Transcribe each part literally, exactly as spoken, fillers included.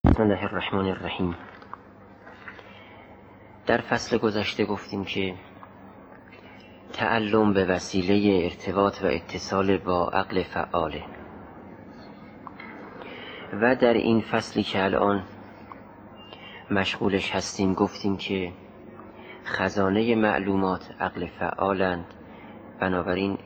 بسم الله الرحمن الرحیم. در فصل گذشته گفتیم که تعلم به وسیله ارتباط و اتصال با عقل فعاله و در این فصلی که الان مشغولش هستیم گفتیم که خزانه معلومات عقل فعالند، بنابراین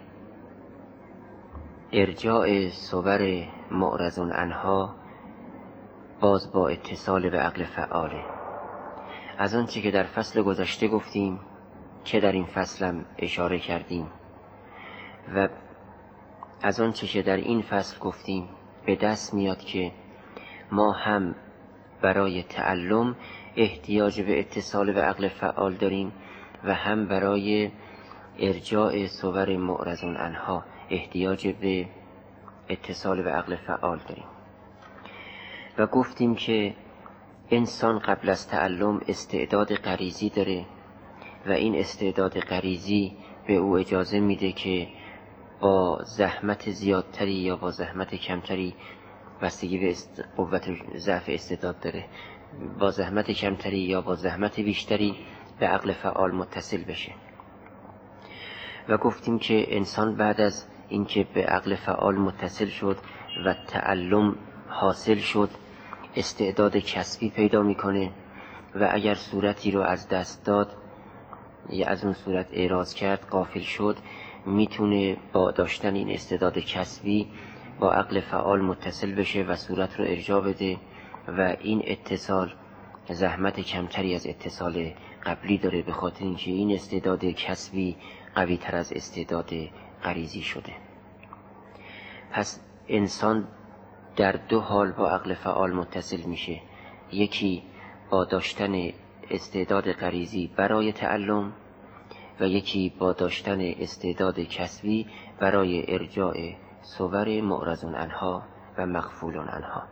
ارجاع صور معرض عنها باز با اتصال به عقل فعاله. از آنچه که در فصل گذشته گفتیم که در این فصل هم اشاره کردیم و از آنچه که در این فصل گفتیم به دست میاد که ما هم برای تعلم احتیاج به اتصال به عقل فعال داریم و هم برای ارجاع صور معرض عنها احتیاج به اتصال به عقل فعال داریم و گفتیم که انسان قبل از تعلم استعداد غریزی داره و این استعداد غریزی به او اجازه میده که با زحمت زیادتری یا با زحمت کمتری، بستگی به است... قوت ضعف استعداد داره، با زحمت کمتری یا با زحمت بیشتری به عقل فعال متصل بشه. و گفتیم که انسان بعد از اینکه به عقل فعال متصل شد و تعلم حاصل شد استعداد کسبی پیدا میکنه و اگر صورتی رو از دست داد یا از اون صورت اعراض کرد، غافل شد، میتونه با داشتن این استعداد کسبی با عقل فعال متصل بشه و صورت رو ارجاع بده و این اتصال زحمت کمتری از اتصال قبلی داره، به خاطر اینکه این استعداد کسبی قوی تر از استعداد غریزی شده. پس انسان در دو حال با عقل فعال متصل میشه، یکی با داشتن استعداد غریزی برای تعلم و یکی با داشتن استعداد کسبی برای ارجاع صور معرض عنها و مغفول عنها.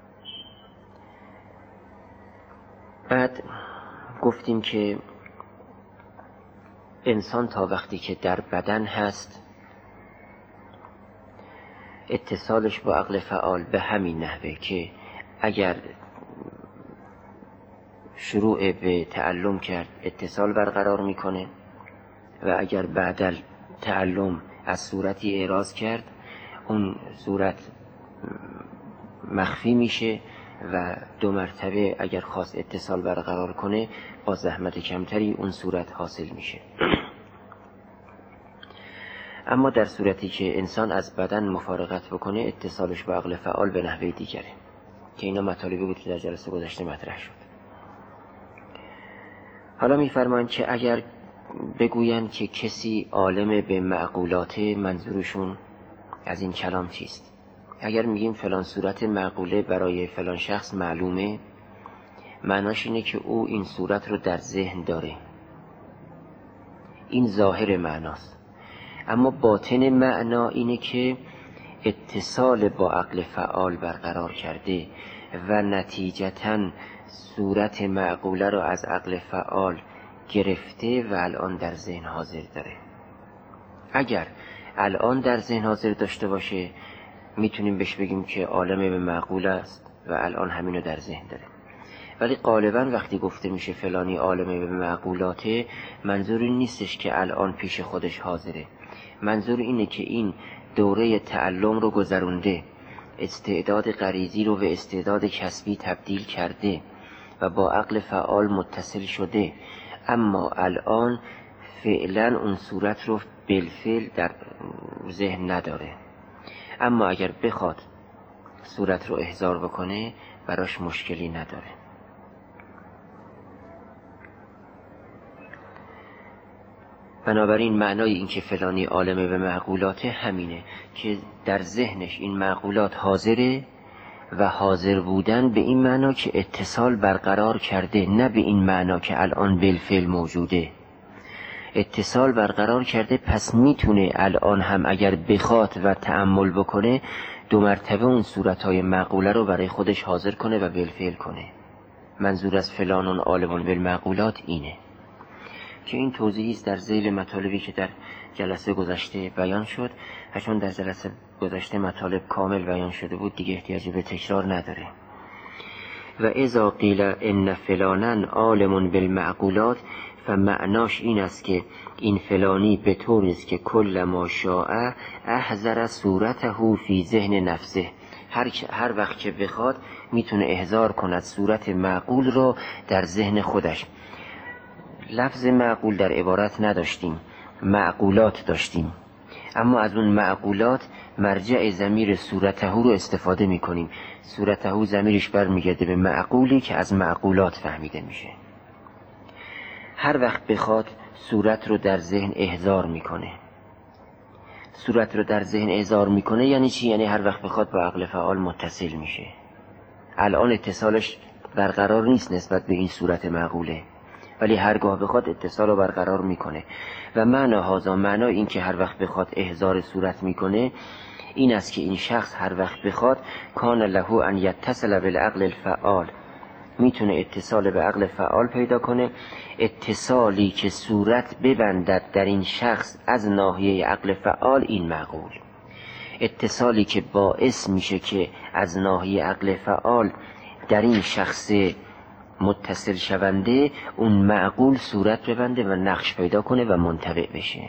بعد گفتیم که انسان تا وقتی که در بدن هست اتصالش با عقل فعال به همین نحوه که اگر شروع به تعلم کرد اتصال برقرار میکنه و اگر بعد تعلم از صورتی اعراض کرد اون صورت مخفی میشه و دو مرتبه اگر خواست اتصال برقرار کنه با زحمت کمتری اون صورت حاصل میشه. اما در صورتی که انسان از بدن مفارقت بکنه اتصالش با عقل فعال به نحوه دیگره که اینا مطالبی بود که در جلسه گذشته مطرح شد. حالا میفرمایند که اگر بگویند که کسی عالم به معقولات، منظورشون از این کلام چیست؟ اگر میگیم فلان صورت معقوله برای فلان شخص معلومه، معناش اینه که او این صورت رو در ذهن داره، این ظاهر معناست. اما باطن معنا اینه که اتصال با عقل فعال برقرار کرده و نتیجتاً صورت معقوله رو از عقل فعال گرفته و الان در ذهن حاضر داره. اگر الان در ذهن حاضر داشته باشه میتونیم بهش بگیم که عالم به معقوله است و الان همینو در ذهن داره. ولی غالباً وقتی گفته میشه فلانی عالم به معقولاته، منظور این نیستش که الان پیش خودش حاضره، منظور اینه که این دوره تعلم رو گذرونده، استعداد غریزی رو به استعداد کسبی تبدیل کرده و با عقل فعال متصل شده، اما الان فعلا اون صورت رو بالفعل در ذهن نداره. اما اگر بخواد صورت رو احضار بکنه براش مشکلی نداره. بنابراین معنای این که فلانی عالم به معقولات همینه که در ذهنش این معقولات حاضره و حاضر بودن به این معنا که اتصال برقرار کرده، نه به این معنا که الان بالفعل موجوده. اتصال برقرار کرده، پس میتونه الان هم اگر بخواد و تأمل بکنه دو مرتبه اون صورتهای معقوله رو برای خودش حاضر کنه و بالفعل کنه. منظور از فلانون عالمون بالمعقولات اینه که این توضیحی است در ذیل مطالبی که در جلسه گذشته بیان شد و چون در جلسه گذشته مطالب کامل بیان شده بود دیگه احتیاجی به تکرار نداره. و اذا قیل ان فلانا عالم بالمعقولات، فمعناش این است که این فلانی به طوری است که کل ما شاء احضر صورته فی ذهن نفسه، هر, هر وقت که بخواد میتونه احضار کند صورت معقول رو در ذهن خودش. لفظ معقول در عبارت نداشتیم، معقولات داشتیم، اما از اون معقولات مرجع ضمیر صورته رو استفاده میکنیم. صورته ضمیرش برمیگرده به معقولی که از معقولات فهمیده میشه. هر وقت بخواد صورت رو در ذهن احضار میکنه. صورت رو در ذهن احضار میکنه یعنی چی؟ یعنی هر وقت بخواد با عقل فعال متصل میشه. الان اتصالش برقرار نیست نسبت به این صورت معقوله، ولی هرگاه بخواد اتصال رو برقرار میکنه. و معنی هذا، معنی این که هر وقت بخواد احضار صورت میکنه این است که این شخص هر وقت بخواد کان له ان یتصل بالعقل الفعال، میتونه اتصال به عقل فعال پیدا کنه، اتصالی که صورت ببندد در این شخص از ناحیه عقل فعال، این معقول. اتصالی که باعث میشه که از ناحیه عقل فعال در این شخص متصل شونده، اون معقول صورت ببنده و نقش پیدا کنه و منطبع بشه.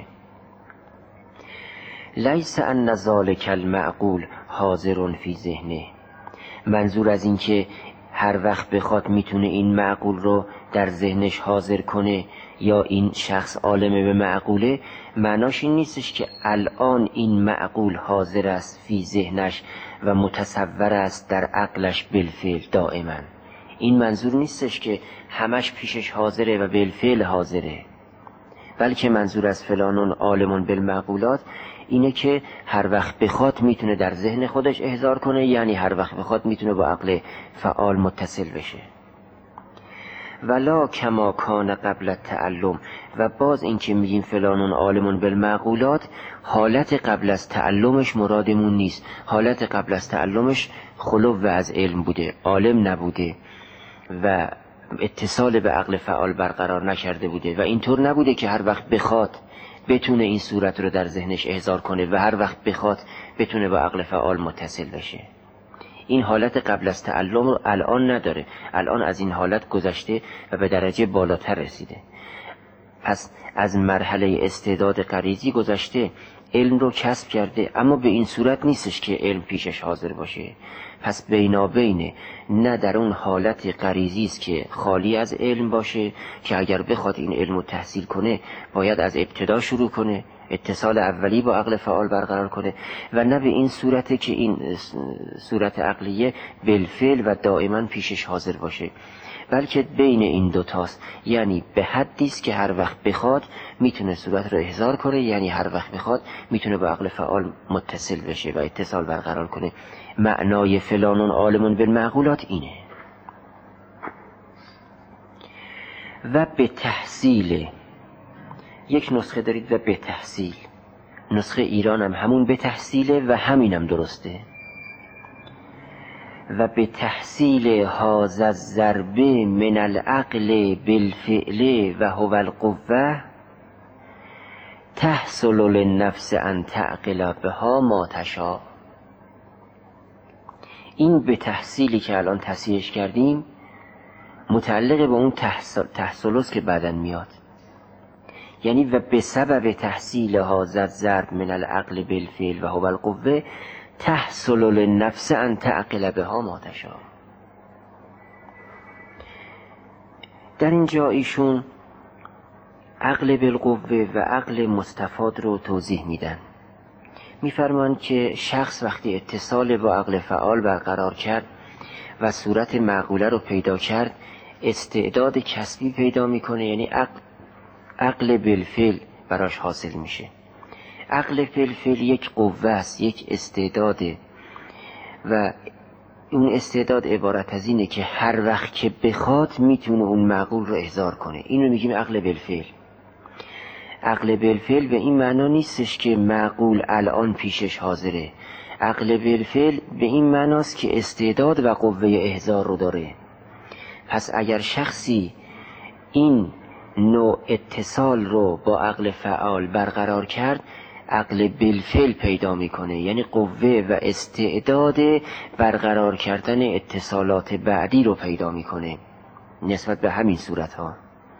لیس ان ذلک المعقول حاضر فی ذهنه، منظور از این که هر وقت بخواد میتونه این معقول رو در ذهنش حاضر کنه یا این شخص عالم به معقوله، معناش این نیستش که الان این معقول حاضر است فی ذهنش و متصور است در عقلش بالفعل دائما. این منظور نیستش که همش پیشش حاضره و بالفعل حاضره، بلکه منظور از فلانون عالمون بالمعقولات اینه که هر وقت بخواد میتونه در ذهن خودش احضار کنه، یعنی هر وقت بخواد میتونه با عقل فعال متصل بشه. ولا کما کان قبل التعلم، و باز این که میگیم فلانون عالمون بالمعقولات، حالت قبل از تعلمش مرادمون نیست. حالت قبل از تعلمش خلو از علم بوده، عالم نبوده و اتصال به عقل فعال برقرار نکرده بوده و اینطور نبوده که هر وقت بخواد بتونه این صورت رو در ذهنش احضار کنه و هر وقت بخواد بتونه با عقل فعال متصل بشه. این حالت قبل از تعلم رو الان نداره، الان از این حالت گذشته و به درجه بالاتر رسیده. پس از مرحله استعداد غریزی گذشته، علم رو کسب کرده، اما به این صورت نیستش که علم پیشش حاضر باشه. پس بینابینه، نه در اون حالت غریزی است که خالی از علم باشه که اگر بخواد این علم رو تحصیل کنه باید از ابتدا شروع کنه، اتصال اولی با عقل فعال برقرار کنه، و نه به این صورته که این صورت عقلیه بالفعل و دائما پیشش حاضر باشه، بلکه بین این دوتاست. یعنی به حدی است که هر وقت بخواد میتونه صورت رو احضار کنه، یعنی هر وقت بخواد میتونه با عقل فعال متصل بشه و اتصال برقرار کنه. معنای فلانون عالمون بالمعقولات اینه. و به تحصیل، یک نسخه دارید و به تحصیل، نسخه ایران هم همون به تحصیله و همینم درسته. و به تحصیل هذا الضرب من العقل بالفعل و هو القوه تحصل للنفس ان تعقل بها ما تشاء. این به تحصیلی که الان تصحیحش کردیم متعلق به اون تحصیل تحصیل است که بعداً میاد. یعنی و به سبب تحصیل هذا الضرب من العقل بالفعل و هو القوه تحصل للنفس ان تعقل بها ما تشاء. در اینجا ایشون عقل بالقوه و عقل مستفاد رو توضیح میدن. میفرمان که شخص وقتی اتصال با عقل فعال برقرار کرد و صورت معقوله رو پیدا کرد، استعداد کسبی پیدا میکنه، یعنی عقل, عقل بالفعل براش حاصل میشه. عقل بالفعل یک قوه است، یک استعداده و اون استعداد عبارت از اینه که هر وقت که بخواد میتونه اون معقول رو احضار کنه. اینو میگیم عقل بالفعل. عقل بالفعل به این معنا نیستش که معقول الان پیشش حاضره. عقل بالفعل به این معناست که استعداد و قوه احضار رو داره. پس اگر شخصی این نوع اتصال رو با عقل فعال برقرار کرد، عقل بالفعل پیدا میکنه، یعنی قوه و استعداد برقرار کردن اتصالات بعدی رو پیدا میکنه نسبت به همین صورت ها،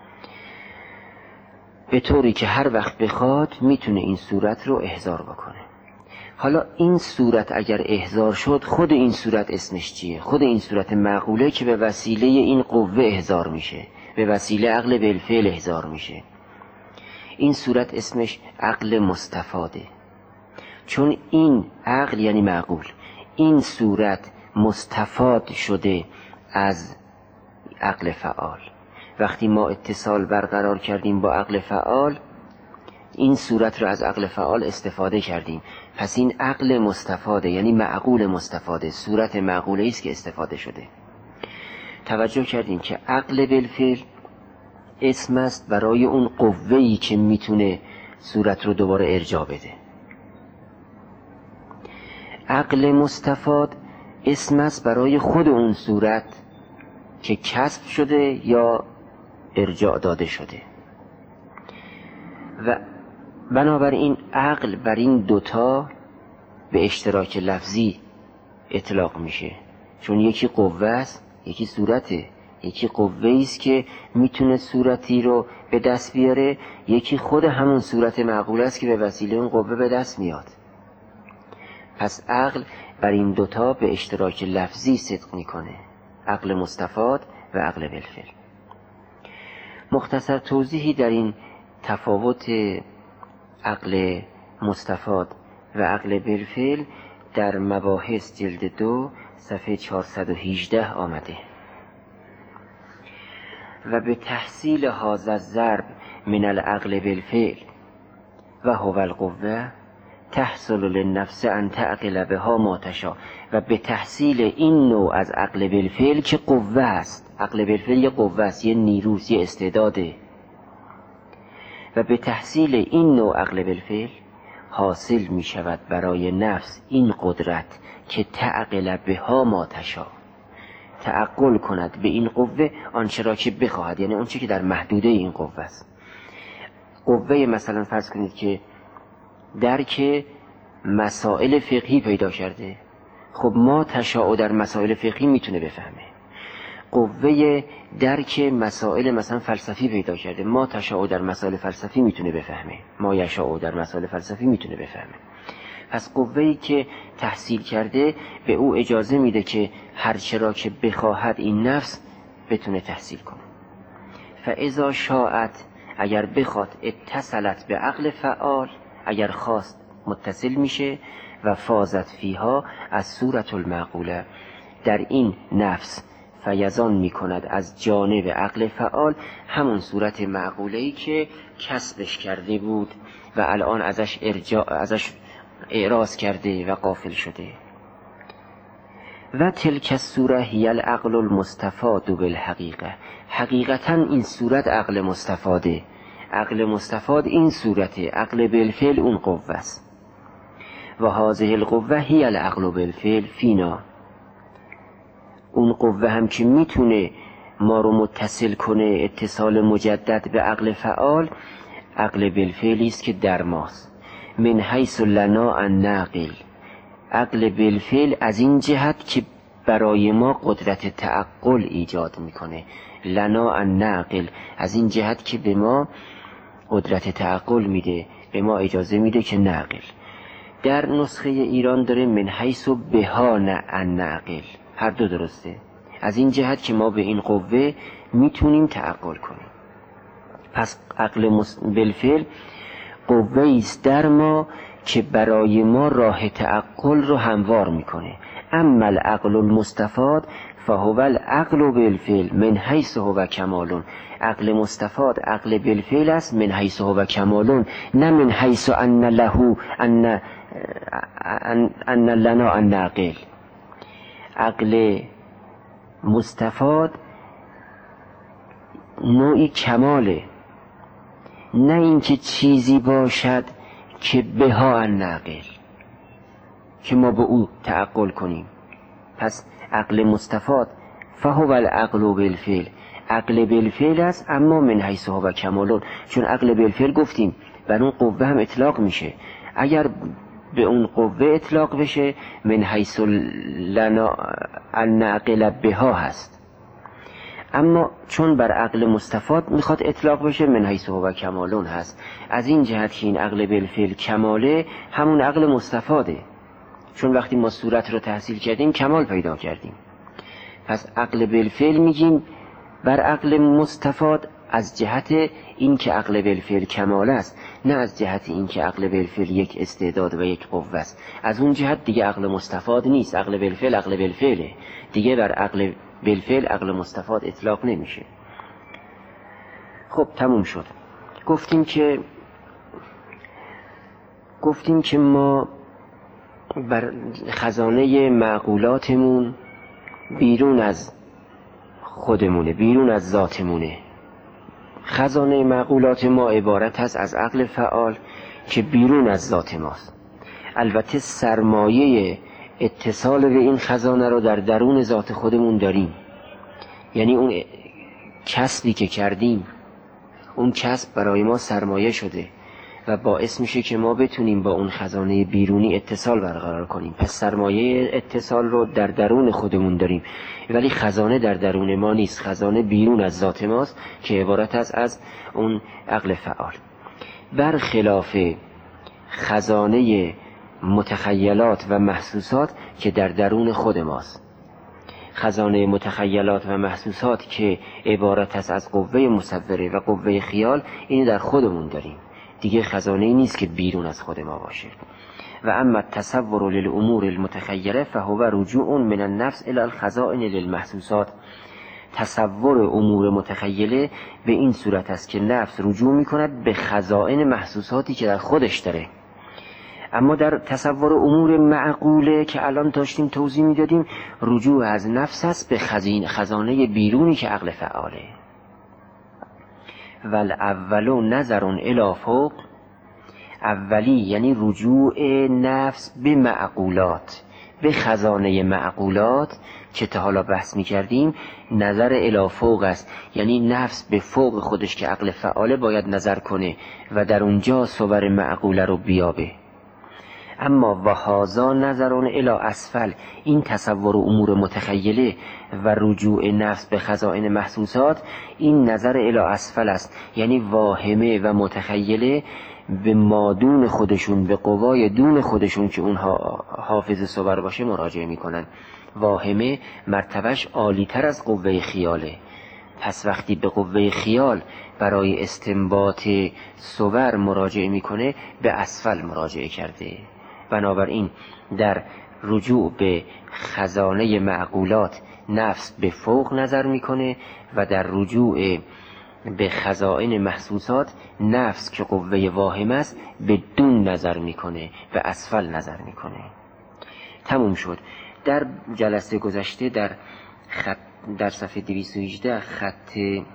به طوری که هر وقت بخواد میتونه این صورت رو احضار بکنه. حالا این صورت اگر احضار شد، خود این صورت اسمش چیه؟ خود این صورت معقوله که به وسیله این قوه احضار میشه، به وسیله عقل بالفعل احضار میشه. این صورت اسمش عقل مستفاده، چون این عقل یعنی معقول، این صورت مستفاد شده از عقل فعال. وقتی ما اتصال برقرار کردیم با عقل فعال، این صورت رو از عقل فعال استفاده کردیم، پس این عقل مستفاده یعنی معقول مستفاده، صورت معقوله است که استفاده شده. توجه کردیم که عقل بالفعل اسم است برای اون قوه‌ای که میتونه صورت رو دوباره ارجاع بده. عقل مستفاد اسم است برای خود اون صورت که کسب شده یا ارجاع داده شده. و بنابراین عقل بر این دوتا به اشتراک لفظی اطلاق میشه، چون یکی قوه است یکی صورته. یکی قوه است که میتونه صورتی رو به دست بیاره، یکی خود همون صورت معقول است که به وسیله اون قوه به دست میاد. پس عقل بر این دوتا به اشتراک لفظی صدق میکنه، عقل مستفاد و عقل بالفعل. مختصر توضیحی در این تفاوت عقل مستفاد و عقل بالفعل در مباحث جلد دو صفحه چهارصد و هجده آمده. و به تحصیل هذا الضرب من العقل بالفعل و هو القوه تحصل للنفس ان تعقل بها ما تشاء. و به تحصیل این نوع از عقل بالفعل که قوه است، عقل بالفعل یه قوه است، یه نیروست، یه استعداده، و به تحصیل این نوع عقل بالفعل حاصل می شود برای نفس این قدرت که تعقل بها ما تشاء، تعقل کند به این قوه آنچه را که بخواهد، یعنی آنچه که در محدوده این قوه است. قوه مثلا فرض کنید که درک مسائل فقهی پیدا کرده، خب ما تشاء در مسائل فقهی میتونه بفهمه. قوه درک مسائل مثلا فلسفی پیدا کرده، ما تشاء در مسائل فلسفی میتونه بفهمه، ما یشاء در مسائل فلسفی میتونه بفهمه. پس قوه‌ای که تحصیل کرده به او اجازه میده که هر چرا که بخواهد این نفس بتونه تحصیل کنه. فاذا شاءت، اگر بخواد، اتصلت به عقل فعال، اگر خواست متصل میشه، و فازت فیها از صورت المعقوله، در این نفس فیضان میکند از جانب عقل فعال همون صورت معقوله‌ای که کسبش کرده بود و الان ازش ارجاع ازش اعراض کرده و غافل شده. و تلک الصوره هی العقل المستفاد بالحقیقه، حقیقتا این صورت عقل مستفاده. عقل مستفاد این صورته، عقل بالفعل اون قوه است. و هذه القوه هی العقل بالفعل فینا، اون قوه هم که میتونه ما رو متصل کنه، اتصال مجدد به عقل فعال، عقل بالفعلی است که در ماست. من حیث لنا الناقل، عقل بالفعل از این جهت که برای ما قدرت تعقل ایجاد میکنه. لنا الناقل از این جهت که به ما قدرت تعقل میده، به ما اجازه میده که ناقل. در نسخه ایران داره من حیث بها الناقل، هر دو درسته، از این جهت که ما به این قوه میتونیم تعقل کنیم. پس عقل بالفعل قوه است در ما که برای ما راه تعقل رو هموار میکنه. اما العقل المستفاد فهو العقل بالفعل من حیث هو کمالون، عقل مستفاد عقل بالفعل است من حیث هو کمالون، نه من حیث ان له ان ان لنا الناقل. عقل مستفاد نوعی کماله، نه اینکه چیزی باشد که بها الناقل که ما به او تعقل کنیم. پس عقل مستفاد فهو العقل بالفعل، عقل بالفعل است اما من حیث هو کمالون، چون عقل بالفعل گفتیم بر اون قوه هم اطلاق میشه. اگر به اون قوه اطلاق بشه من حیث لنا ان نعقل بها هست، اما چون بر عقل مستفاد میخواد اطلاق بشه من حیث هو کمالون هست. از این جهت که این عقل بالفعل کماله، همون عقل مستفاده، چون وقتی ما صورت رو تحصیل کردیم کمال پیدا کردیم. پس عقل بالفعل میگیم بر عقل مستفاد از جهت این که عقل بالفعل کمال است، نه از جهت این که عقل بالفعل یک استعداد و یک قوه است. از اون جهت دیگه عقل مستفاد نیست، عقل بالفعل عقل بالفعله، دیگه بر عقل بالفعل عقل مستفاد اطلاق نمیشه. خب تموم شد. گفتیم که گفتیم که ما بر خزانه معقولاتمون بیرون از خودمونه، بیرون از ذاتمونه. خزانه معقولات ما عبارت است از عقل فعال که بیرون از ذات ماست. البته سرمایه اتصال به این خزانه رو در درون ذات خودمون داریم، یعنی اون کسبی که کردیم، اون کسب برای ما سرمایه شده و باعث میشه که ما بتونیم با اون خزانه بیرونی اتصال برقرار کنیم. پس سرمایه اتصال رو در درون خودمون داریم، ولی خزانه در درون ما نیست، خزانه بیرون از ذات ماست که عبارت است از اون عقل فعال. برخلاف خزانه متخیلات و محسوسات که در درون خود ماست. خزانه متخیلات و محسوسات که عبارت است از قوه مصوره و قوه خیال، این در خودمون داریم، دیگه خزانه نیست که بیرون از خود ما باشه. و اما التصور للامور المتخیله فهو رجوع من النفس الى الخزائن للمحسوسات. تصور امور متخیله به این صورت است که نفس رجوع میکند به خزائن محسوساتی که در خودش داره. اما در تصور امور معقوله که الان داشتیم توضیح میدادیم، رجوع از نفس است به خزینه خزانه بیرونی که عقل فعاله. والاول نظر الی فوق، اولی یعنی رجوع نفس به معقولات، به خزانه معقولات که تا حالا بحث می کردیم، نظر الی فوق است، یعنی نفس به فوق خودش که عقل فعاله باید نظر کنه و در اونجا صور معقوله رو بیابه. اما و هذا نظر الی اسفل، این تصور امور متخیله و رجوع نفس به خزائن محسوسات، این نظر الی اسفل است، یعنی واهمه و متخیله به مادون خودشون، به قوای دون خودشون که اونها حافظ صور باشه مراجعه میکنن. واهمه مرتبهش عالی تر از قوه خیاله. پس وقتی به قوه خیال برای استنباط صور مراجعه میکنه، به اسفل مراجعه کرده. بنابراین در رجوع به خزانه معقولات نفس به فوق نظر میکنه و در رجوع به خزائن محسوسات نفس که قوه واهم است به دون نظر میکنه، به اسفل نظر میکنه. تموم شد. در جلسه گذشته در خط در صفحه دویست و هجده خط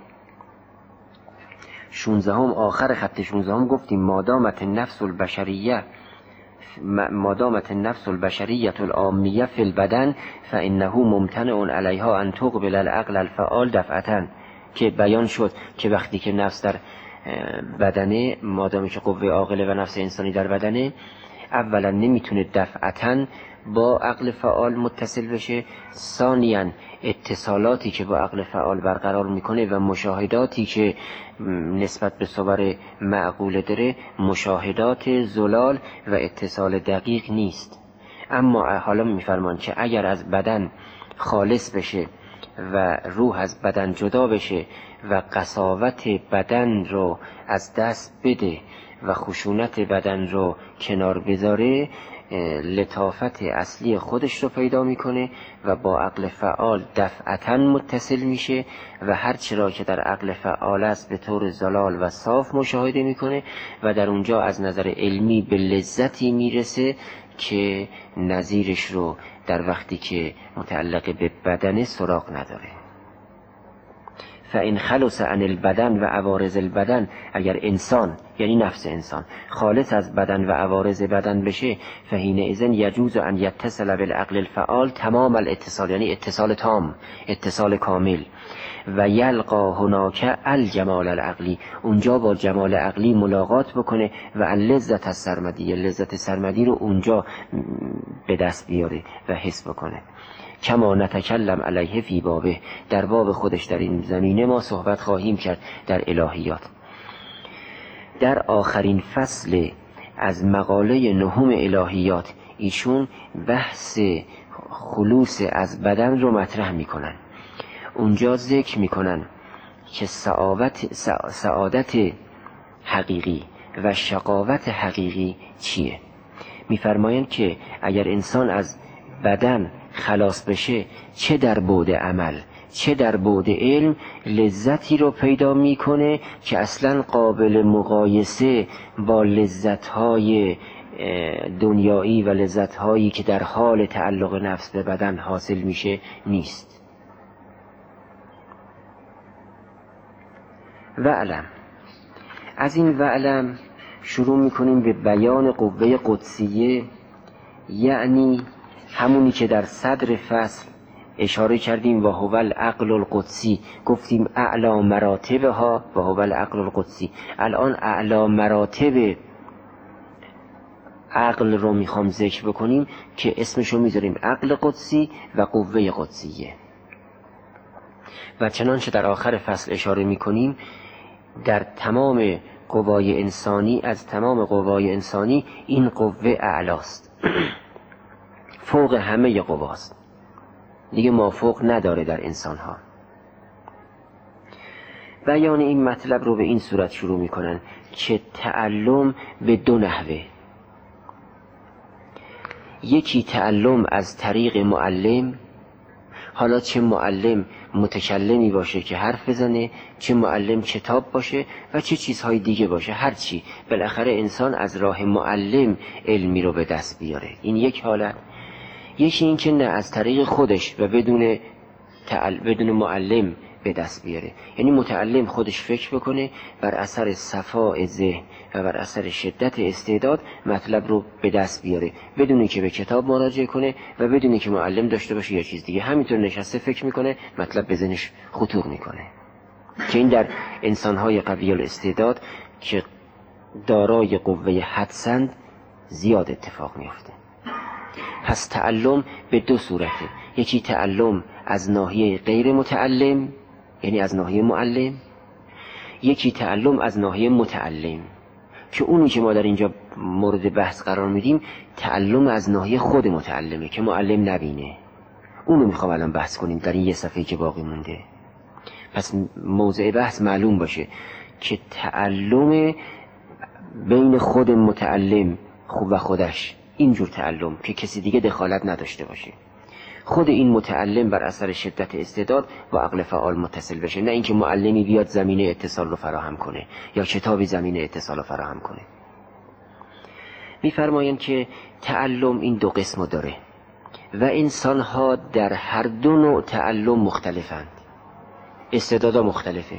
شانزده هم، آخر خط شانزده هم گفتیم مادامت نفس البشریه مادامت النفس البشریه العامیه فی البدن فانه ممتنع علیها ان تقبل العقل الفعال دفعتا، که بیان شد که وقتی که نفس در بدنه، مادامی که قوه عاقله و نفس انسانی در بدنه، اولا نمیتونه دفعتا با عقل فعال متصل بشه، ثانیاً اتصالاتی که با عقل فعال برقرار میکنه و مشاهداتی که نسبت به صور معقوله داره مشاهدات زلال و اتصال دقیق نیست. اما حالا میفرمان که اگر از بدن خالص بشه و روح از بدن جدا بشه و قساوت بدن رو از دست بده و خشونت بدن رو کنار بذاره، لطافت اصلی خودش رو پیدا میکنه و با عقل فعال دفعتا متصل میشه و هر چرا که در عقل فعال است به طور زلال و صاف مشاهده میکنه و در اونجا از نظر علمی به لذتی میرسه که نظیرش رو در وقتی که متعلق به بدن سراغ نداره. فإن خلص عن البدن و عوارض البدن، اگر انسان یعنی نفس انسان خالص از بدن و عوارض بدن بشه، فحینئذ یجوز ان یتصل بالعقل الفعال تمام الاتصال، یعنی اتصال تام، اتصال کامل. و یلقا هناک الجمال العقلی، اونجا با جمال عقلی ملاقات بکنه و اللذت السرمدی، لذت سرمدی رو اونجا به دست بیاره و حس بکنه. کما نتکلم علیه فی بابه، در باب خودش در این زمینه ما صحبت خواهیم کرد در الهیات. در آخرین فصل از مقاله نهم الهیات ایشون بحث خلوص از بدن رو مطرح میکنن. اونجا ذکر میکنن که سعادت سعادت حقیقی و شقاوت حقیقی چیه. میفرمایند که اگر انسان از بدن خلاص بشه، چه در بعد عمل چه در بعد علم، لذتی رو پیدا میکنه که اصلا قابل مقایسه با لذت‌های دنیایی و لذت‌هایی که در حال تعلق نفس به بدن حاصل میشه نیست. وعلم، از این وعلم شروع میکنیم به بیان قوه قدسیه، یعنی همونی که در صدر فصل اشاره کردیم و هو العقل القدسی، گفتیم اعلی مراتبها و هو العقل القدسی. الان اعلی مراتب عقل رو میخوام ذکر بکنیم که اسمشو میذاریم عقل قدسی و قوه قدسیه. و چنانچه در آخر فصل اشاره میکنیم در تمام قوای انسانی، از تمام قوای انسانی این قوه اعلاست فوق همه قواست، دیگه مافوق نداره در انسانها. بیان این مطلب رو به این صورت شروع میکنن که تعلم به دو نحوه، یکی تعلم از طریق معلم، حالا چه معلم متکلمی باشه که حرف بزنه، چه معلم کتاب باشه و چه چیزهای دیگه باشه، هر چی، بالاخره انسان از راه معلم علمی رو به دست بیاره. این یک حالت. یکی این که نه، از طریق خودش و بدون تعل... بدون معلم به دست بیاره، یعنی متعلم خودش فکر بکنه، بر اثر صفاء ذهن و بر اثر شدت استعداد مطلب رو به دست بیاره، بدون که به کتاب مراجعه کنه و بدون که معلم داشته باشه یا چیز دیگه، همینطور نشسته فکر میکنه، مطلب به ذهنش خطور میکنه. که این در انسانهای قوی الاستعداد که دارای قوه حدسند زیاد اتفاق میفته. پس تعلم به دو صورته، یکی تعلم از ناحیه غیر متعلم، یعنی از ناحیه معلم، یکی تعلم از ناحیه متعلم که اونی که ما در اینجا مورد بحث قرار میدیم تعلم از ناحیه خود متعلمه که معلم نبینه. اونو میخوام الان بحث کنیم در این یه صفحه که باقی مونده. پس موضوع بحث معلوم باشه که تعلم بین خود متعلم خوب و خودش، اینجور تعلم که کسی دیگه دخالت نداشته باشه، خود این متعلم بر اثر شدت استعداد با عقل فعال متصل بشه، نه اینکه معلمی بیاد زمینه اتصال رو فراهم کنه یا کتابی زمینه اتصال رو فراهم کنه. میفرمایند که تعلم این دو قسم داره و انسانها در هر دو نوع تعلم مختلفند، استعدادها مختلفه.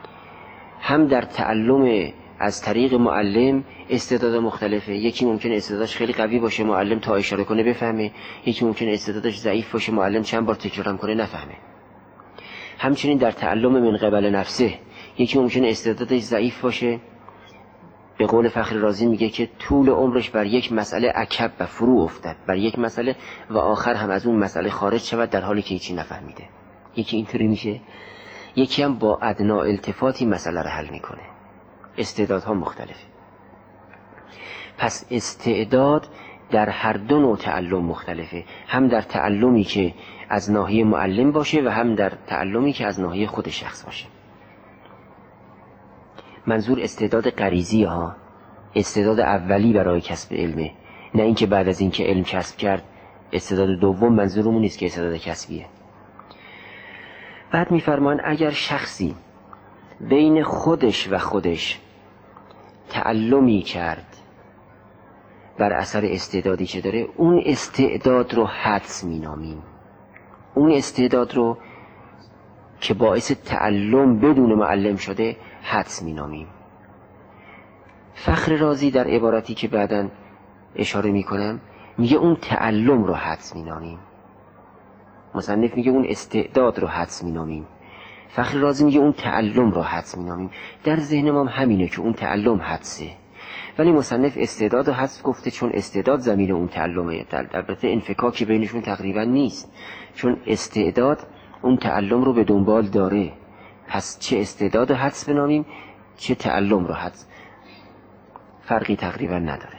هم در تعلم از طریق معلم استعداد مختلفه، یکی ممکنه استعدادش خیلی قوی باشه، معلم تا اشاره کنه بفهمه، یکی ممکنه استعدادش ضعیف باشه، معلم چند بار تکرارم کنه نفهمه. همچنین در تعلم من قبل نفسه، یکی ممکنه استعدادش ضعیف باشه، به قول فخر رازی میگه که طول عمرش بر یک مسئله عکب و فرو افتاد بر یک مسئله و آخر هم از اون مسئله خارج شود در حالی که هیچی نفهمیده. یکی اینطوری میشه، یکی هم با ادنا التفاتی مسئله رو حل میکنه. استعدادها مختلفه. پس استعداد در هر دو نوع تعلم مختلفه، هم در تعلمی که از ناحیه معلم باشه و هم در تعلمی که از ناحیه خود شخص باشه. منظور استعداد غریزی ها، استعداد اولی برای کسب علمه، نه اینکه بعد از اینکه علم کسب کرد استعداد دوم، منظورمون نیست که استعداد کسبیه. بعد میفرمان اگر شخصی بین خودش و خودش تعلمی کرد بر اثر استعدادی که داره، اون استعداد رو حدس مینامیم، اون استعداد رو که باعث تعلم بدون معلم شده حدس مینامیم. فخر رازی در عبارتی که بعداً اشاره میکنم میگه اون تعلم رو حدس مینامیم، مصنف میگه اون استعداد رو حدس مینامیم. فخر رازی میگه اون تعلم رو حدس مینامیم. در ذهن ما همینه که اون تعلم حدسه، ولی مصنف استعداد و حدس گفته چون استعداد زمین اون تعلمه. البته انفکاکی بینشون تقریبا نیست، چون استعداد اون تعلم رو به دنبال داره. پس چه استعداد و حدس بنامیم چه تعلم رو حدس، فرقی تقریبا نداره.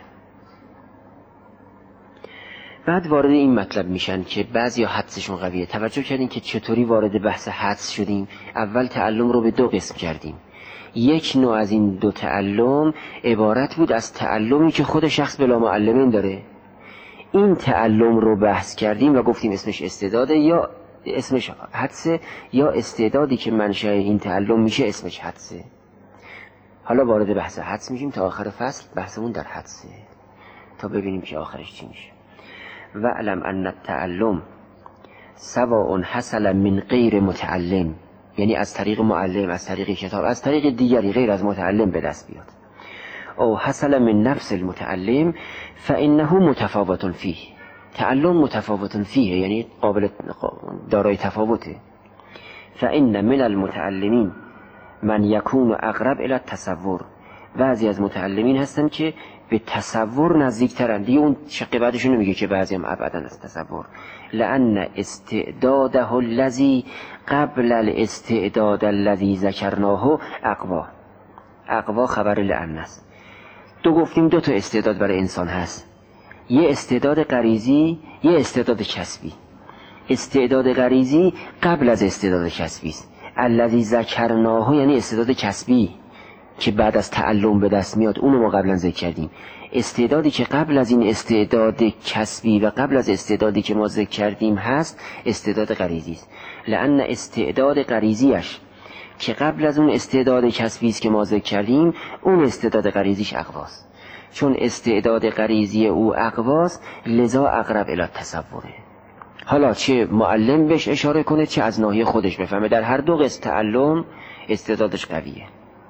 بعد وارد این مطلب میشن که بعضی حدسشون قویه. توجه کردین که چطوری وارد بحث حدس شدیم؟ اول تعلم رو به دو قسم کردیم. یک نوع از این دو تعلم عبارت بود از تعلمی که خود شخص بلا معلمین داره. این تعلم رو بحث کردیم و گفتیم اسمش استعداده یا اسمش حدسه، یا استعدادی که منشأ این تعلم میشه اسمش حدسه. حالا وارد بحث حدس میشیم تا آخر فصل بحثمون در حدسه، تا ببینیم که آخرش چی میشه. و علم ان التعلم سواء حصل من غیر متعلم، یعنی از طریق معلم، از طریق کتاب، از طریق دیگری غیر از متعلم به دست بیاد، او حصل من نفس المتعلم فانه متفاوت فیه. تعلم متفاوت فیه یعنی قابل دارای تفاوته. فان من المتعلمین من یکون اقرب الی التصور. بعضی از متعلمین هستن که به تصور نزدیکترن. دیگه اون شق بعدشون نمیگه که بعضی هم ابدا از تصور. لان استعداده الذی قبل الاستعداد الذی ذکرناه اقوا. اقوا خبر لان است. دو گفتیم دو تا استعداد برای انسان هست، یه استعداد غریزی، یه استعداد کسبی. استعداد غریزی قبل از استعداد کسبی است. الذی ذکرناه یعنی استعداد کسبی که بعد از تعلم به دست میاد، اونو ما قبلا ذکر کردیم. استعدادی که قبل از این استعداد کسبی و قبل از استعدادی که ما ذکر کردیم هست استعداد غریزی است. لأن استعداد غریزیش که قبل از اون استعداد کسبی است که ما ذکر کردیم، اون استعداد غریزیش اقواست. چون استعداد غریزی او اقواست لذا اقرب الی التصوره. حالا چه معلم بهش اشاره کنه چه از ناحیه خودش بفهمه، در هر دو قسم تعلم استعدادش قویه.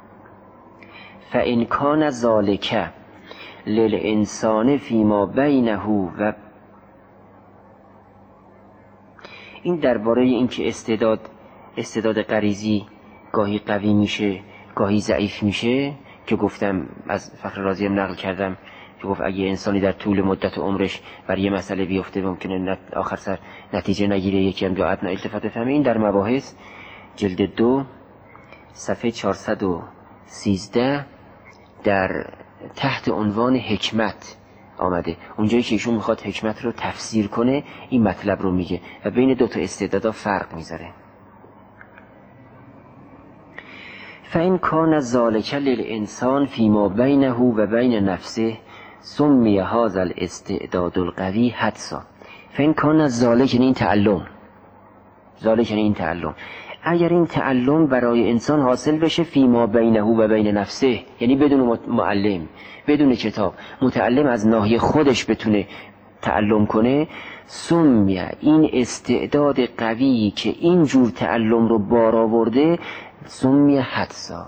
فإن کان ذلک للانسان فیما بینه و این درباره این که استعداد استعداد غریزی گاهی قوی میشه گاهی ضعیف میشه، که گفتم از فخر رازی هم نقل کردم که گفت اگه انسانی در طول مدت عمرش بر یه مسئله بیفته ممکنه آخر سر نتیجه نگیره، یکی هم دعات نه التفات فهمه. این در مباحث جلد دو صفحه چهارصد و سیزده در تحت عنوان حکمت آمده. اونجایی که ایشون میخواد حکمت رو تفسیر کنه این مطلب رو میگه و بین دو تا استعدادها فرق میذاره. فإن کان ذلک للانسان فیما بینه و بین نفسه سمی هذا الاستعداد القوی حدسا. فإن کان ذلک یعنی این تعلم، ذلک یعنی این تعلم، اگر این تعلم برای انسان حاصل بشه فیما بینه و بین نفسه، یعنی بدون معلم بدون کتاب، متعلم از ناحیه خودش بتونه تعلم کنه، سمی این استعداد قوی که این جور تعلم رو بار آورده سمی حدسا.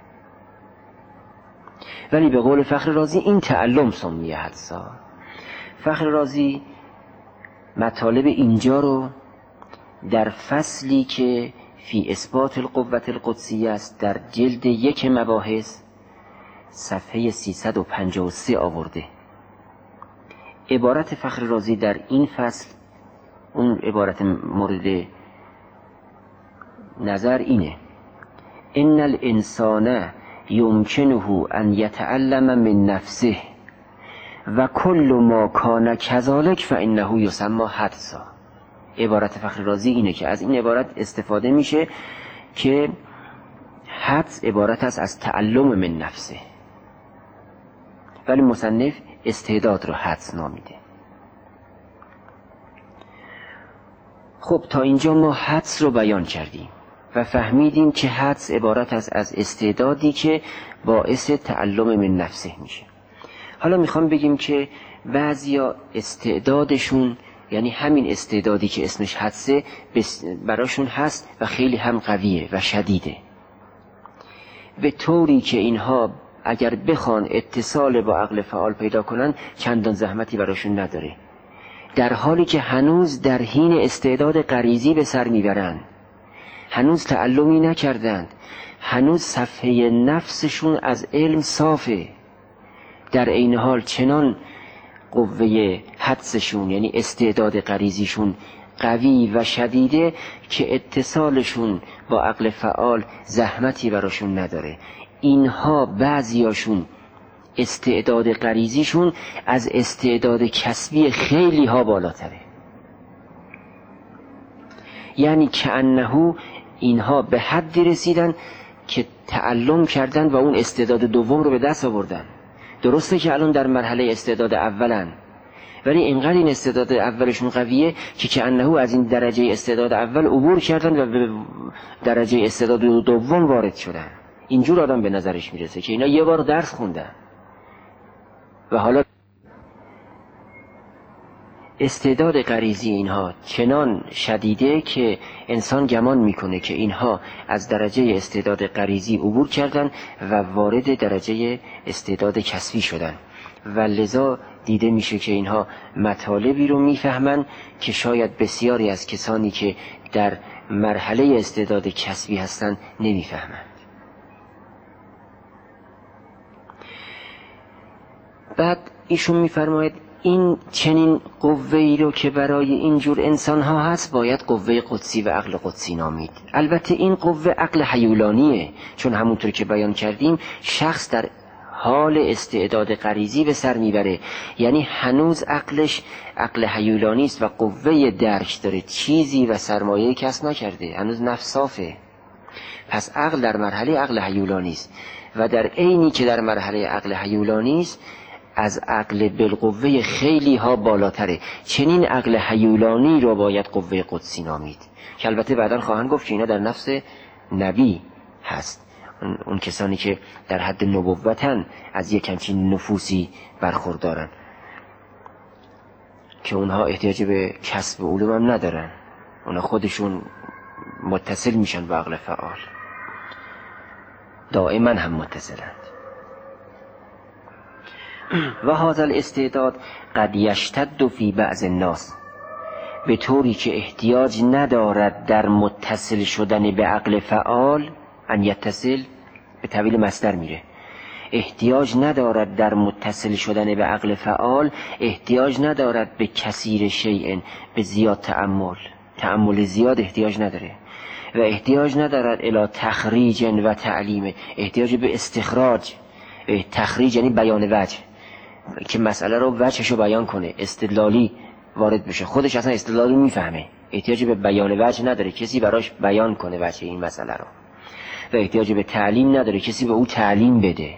ولی به قول فخر رازی این تعلم سمی حدسا. فخر رازی مطالب اینجا رو در فصلی که فی اثبات القوة القدسیه است در جلد یک مباحث صفحه سیصد و پنجاه و سه آورده. عبارت فخر رازی در این فصل، اون عبارت مورد نظر اینه: ان الانسان یمکنه ان یتعلم من نفسه و کل ما کان کذالک فانه یسمى حدسا. عبارت فخر رازی اینه که از این عبارت استفاده میشه که حدس عبارت است از تعلم من نفسه، ولی مصنف استعداد رو حدس نامیده. خب تا اینجا ما حدس رو بیان کردیم و فهمیدیم که حدس عبارت است از استعدادی که باعث تعلم من نفسه میشه. حالا میخوام بگیم که بعضیا استعدادشون، یعنی همین استعدادی که اسمش حدسه، براشون هست و خیلی هم قویه و شدیده، به طوری که اینها اگر بخوان اتصال با عقل فعال پیدا کنن چندان زحمتی براشون نداره، در حالی که هنوز در حین استعداد غریزی به سر میبرن. هنوز تعلمی نکردند، هنوز صفحه نفسشون از علم صافه. در این حال چنان قوه حدسشون یعنی استعداد غریزیشون قوی و شدیده که اتصالشون با عقل فعال زحمتی براشون نداره. اینها بعضیاشون استعداد غریزیشون از استعداد کسبی خیلی ها بالاتره. یعنی کأنه اینها به حدی رسیدن که تعلم کردن و اون استعداد دوم رو به دست آوردن. درسته که الان در مرحله استعداد اولن، ولی اینقدر این استعداد اولشون قویه که کأنه از این درجه استعداد اول عبور کردن و به درجه استعداد دوم وارد شدن. اینجور آدم به نظرش میرسه که اینا یه بار درس خوندن و حالا استعداد غریزی اینها چنان شدیده که انسان گمان میکنه که اینها از درجه استعداد غریزی عبور کردن و وارد درجه استعداد کسبی شدن و لذا دیده میشه که اینها مطالبی رو میفهمن که شاید بسیاری از کسانی که در مرحله استعداد کسبی هستن نمیفهمند. بعد ایشون میفرماید این چنین قوه‌ای رو که برای اینجور انسان ها هست باید قوه قدسی و عقل قدسی نامید. البته این قوه عقل هیولانیه، چون همونطور که بیان کردیم شخص در حال استعداد غریزی به سر میبره، یعنی هنوز عقلش عقل هیولانی است و قوه درک داره، چیزی و سرمایه کسب نکرده، هنوز نفس صافه. پس عقل در مرحله عقل هیولانی است و در عینی که در مرحله عقل هیولانی است از عقل بالقوه خیلی ها بالاتره. چنین عقل هیولانی رو باید قوه قدسی نامید که البته بعداً خواهند گفت که اینا در نفس نبی هست، اون, اون کسانی که در حد نبوتن از یک همچین نفوسی برخوردارن که اونها احتیاج به کسب علوم هم ندارن، اونها خودشون متصل میشن با عقل فعال، دائما هم متصلند. و هذا الاستعداد قد یشتد فی بعض الناس، به طوری که احتیاج ندارد در متصل شدن به عقل فعال، ان یتصل به طویل مصدر میره، احتیاج ندارد در متصل شدن به عقل فعال، احتیاج ندارد به کثیر شیء، به زیاد تأمل، تأمل زیاد احتیاج نداره، و احتیاج ندارد الی تخریج و تعلیم، احتیاج به استخراج. تخریج یعنی بیان وجه، که مسئله رو وجهش رو بیان کنه، استدلالی وارد بشه، خودش اصلا استدلالی میفهمه، احتیاج به بیان وجه نداره، کسی براش بیان کنه وجه این مسئله رو، و احتیاج به تعلیم نداره، کسی به او تعلیم بده.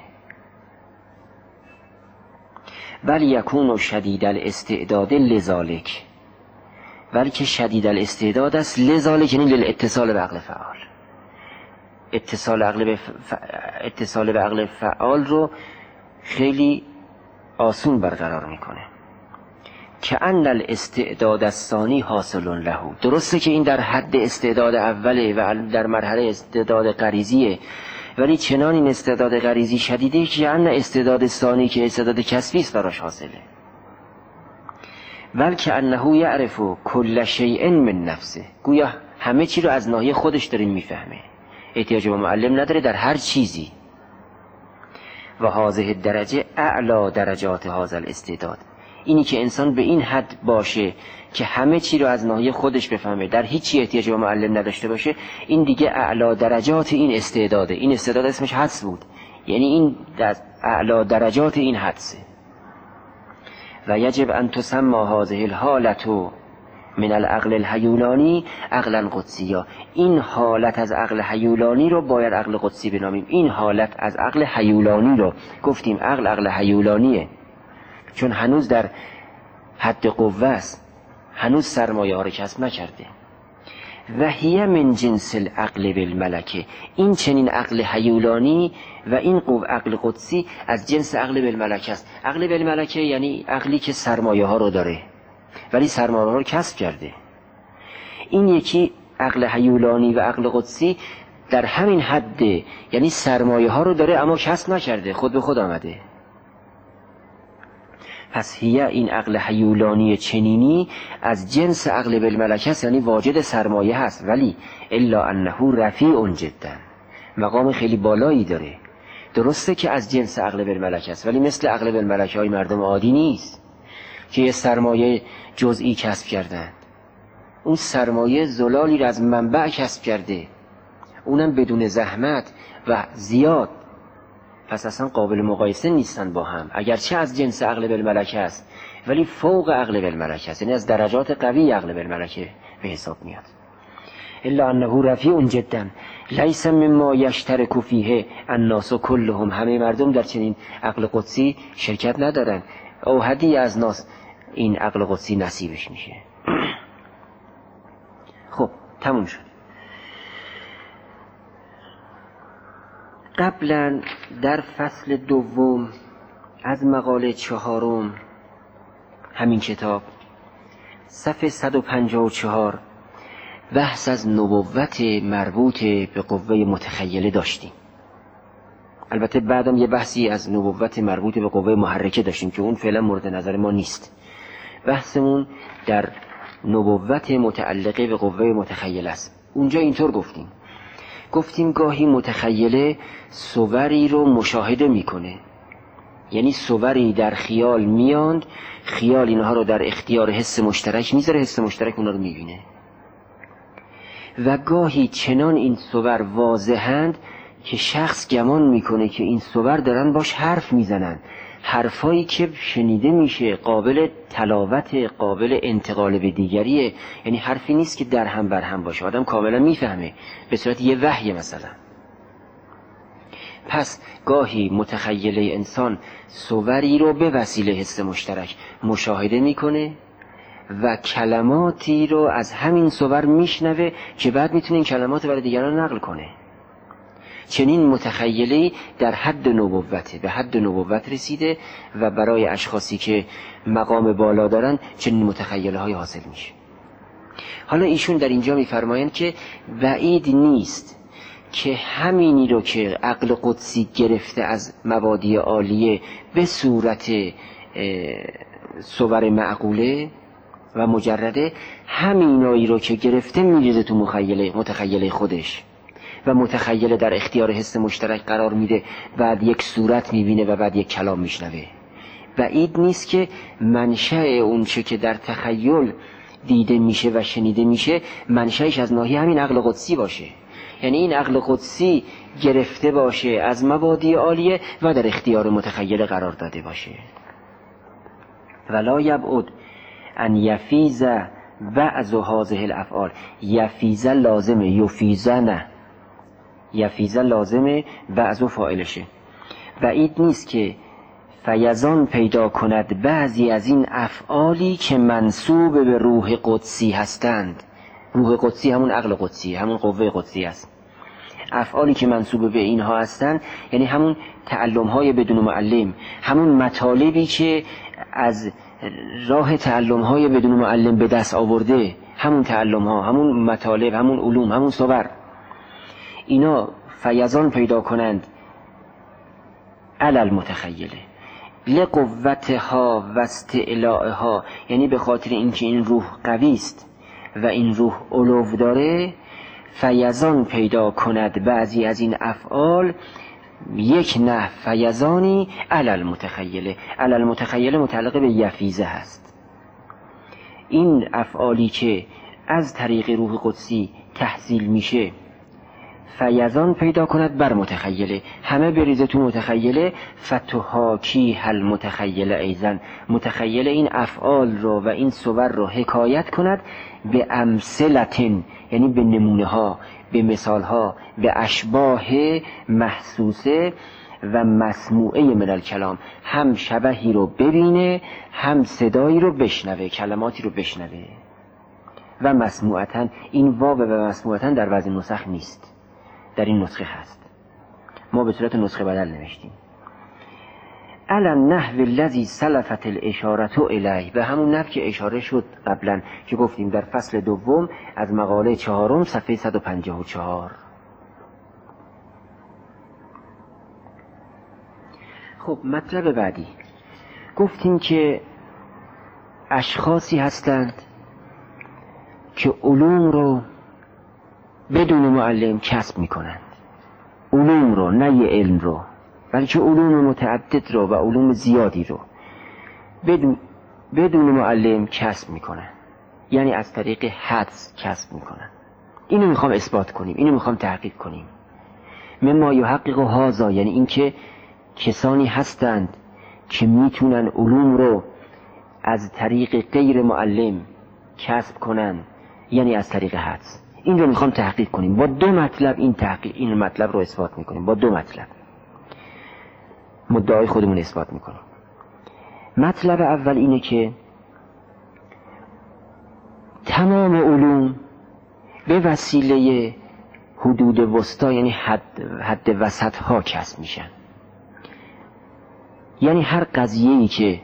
بل یکون شدید الاستعداد لذالک، بلکه شدید الاستعداد است لذالک، یعنی للاتصال به عقل فعال. اتصال عقل به ف... اتصال به عقل فعال رو خیلی آسون برقرار میکنه. که ان الاستعداد الثانی حاصل له، درسته که این در حد استعداد اوله و در مرحله استعداد غریزیه، ولی چنان این استعداد غریزی شدیده که ان استعداد ثانی که استعداد کسبی است براش حاصله. بلکه انه یعرف کل شیء من نفسه، گویا همه چی رو از ناحیه خودش داره میفهمه، احتیاج به معلم نداره در هر چیزی. و هذه درجه اعلی درجات هذا الاستعداد، اینی که انسان به این حد باشه که همه چی رو از ناحیه خودش بفهمه، در هیچی احتیاج به معلم نداشته باشه، این دیگه اعلی درجات این استعداده. این استعداد اسمش حدس بود، یعنی این اعلی درجات این حدسه. و یجب ان تسمى هذه الحالة من العقل الهیولانی عقلا قدسیا، این حالت از عقل هیولانی رو باید عقل قدسی بنامیم. این حالت از عقل هیولانی رو گفتیم عقل عقل هیولانیه، چون هنوز در حد قوه است، هنوز سرمایه ها رو کسب نکرده. و هی من جنس العقل بالملکه، این چنین عقل هیولانی و این قوه عقل قدسی از جنس عقل بالملکه است. عقل بالملکه یعنی عقلی که سرمایه ها رو داره ولی سرمایه ها رو کسب کرده. این یکی عقل هیولانی و عقل قدسی در همین حد، یعنی سرمایه ها رو داره اما کسب نکرده، خود به خود آمده. پس هیه این عقل هیولانی چنینی از جنس عقل بالملکه است، یعنی واجد سرمایه هست، ولی الا انه رفیع جدا، مقام خیلی بالایی داره. درسته که از جنس عقل بالملکه است، ولی مثل عقل بالملکه های مردم عادی نیست که یه سرمایه جزئی کسب کردن. اون سرمایه زلالی را از منبع کسب کرده، اونم بدون زحمت و زیاد. پس اصلا قابل مقایسه نیستن با هم، اگرچه از جنس عقل بالملکه است ولی فوق عقل بالملکه است، یعنی از درجات قوی عقل بالملکه به حساب میاد. الا انه رفیع جدا لیس مما یشترک فیه الناس کلهم، همه مردم در چنین عقل قدسی شرکت ندارن، اوحدی از ناس این عقل قدسی نصیبش میشه. خب تموم شد. قبلا در فصل دوم از مقاله چهارم همین کتاب صفحه صد و پنجاه و چهار بحث از نبوت مربوط به قوه متخیله داشتیم. البته بعدم یه بحثی از نبوت مربوط به قوه محرکه داشتیم که اون فعلا مورد نظر ما نیست. بحثمون در نبوت متعلقه به قوه متخیله است. اونجا اینطور گفتیم گفتیم گاهی متخیله صوری رو مشاهده میکنه، یعنی صوری در خیال میاند، خیال اینها رو در اختیار حس مشترک میذاره، حس مشترک اونها رو میبینه. و گاهی چنان این صور واضحند که شخص گمان میکنه که این صور دارن باش حرف میزنن، حرفایی که شنیده میشه، قابل تلاوت، قابل انتقال به دیگریه، یعنی حرفی نیست که در هم بر هم باشه، آدم کاملا میفهمه به صورت یه وحی مثلا. پس گاهی متخیله انسان صوری رو به وسیله حس مشترک مشاهده میکنه و کلماتی رو از همین صور میشنوه که بعد میتونه این کلمات برای دیگران نقل کنه. چنین متخیلی در حد نبوته، به حد نبوت رسیده و برای اشخاصی که مقام بالا دارن چنین متخیله های حاصل میشه. حالا ایشون در اینجا میفرمایند که بعید نیست که همینی رو که عقل قدسی گرفته از مبادی عالیه به صورت صور معقوله و مجرده، همینایی رو که گرفته میریزه تو مخیله متخیله خودش و متخیله در اختیار حس مشترک قرار میده، بعد یک صورت میبینه و بعد یک کلام میشنوه. بعید نیست که منشأ اون چه که در تخیل دیده میشه و شنیده میشه منشأش از ناحیه همین عقل قدسی باشه، یعنی این عقل قدسی گرفته باشه از مبادی عالیه و در اختیار متخیل قرار داده باشه. ولا یبعد ان یفیز بعض هذه الافعال، یفیز لازمه، یفیز نه، یفیز لازمه، بعض فاعلشه. بعید نیست که فیضان پیدا کند بعضی از این افعالی که منسوب به روح قدسی هستند. روح قدسی همون عقل قدسی، همون قوه قدسی است. افعالی که منسوب به اینها هستند یعنی همون تعلم‌های بدون معلم، همون مطالبی که از راه تعلم‌های بدون معلم به دست آورده، همون تعلم‌ها، همون مطالب، همون علوم، همون صور، اینا فیضان پیدا کنند علل متخیله لقوتها و استعلاءها، یعنی به خاطر اینکه این روح قوی است و این روح علو داره، فیضان پیدا کند بعضی از این افعال، یک نه فیضانی علل متخیله. علل متخیله متعلق به یفیزه هست. این افعالی که از طریق روح قدسی تحصیل میشه فیضان پیدا کند بر متخیله، همه بریزه تو متخیله. فتحاکی هل متخیله ایزن، متخیله این افعال رو و این صور رو حکایت کند به امثلتن، یعنی به نمونه ها، به مثال ها، به اشباه محسوسه و مسموعه من الکلام، هم شبهی رو ببینه هم صدایی رو بشنوه، کلماتی رو بشنوه. و مسموعتن، این واو و مسموعتن در بعضی نسخ نیست، در این نسخه هست، ما به صورت نسخه بدل نوشتیم. علی النحو الذی سلفت الاشاره الیه، به همون نحو که اشاره شد قبلا که گفتیم در فصل دوم از مقاله چهارم صفحه صد و پنجاه و چهار. خب مطلب بعدی گفتیم که اشخاصی هستند که علوم رو بدون معلم کسب میکنند، علوم رو، نه یه علم رو، بلکه علوم متعدد رو و علوم زیادی رو بدون بدون معلم کسب میکنن، یعنی از طریق حدس کسب میکنن. اینو میخوام اثبات کنیم، اینو میخوام تحقیق کنیم. مما یحقق هذا، یعنی اینکه کسانی هستند که میتونن علوم رو از طریق غیر معلم کسب کنن، یعنی از طریق حدس. این رو میخوام تحقیق کنیم با دو مطلب. این تحقیق این مطلب رو اثبات میکنیم با دو مطلب، مدعای خودمون اثبات میکنیم. مطلب اول اینه که تمام علوم به وسیله حدود وسطا، یعنی حد, حد وسط ها کسب میشن. یعنی هر قضیه‌ای که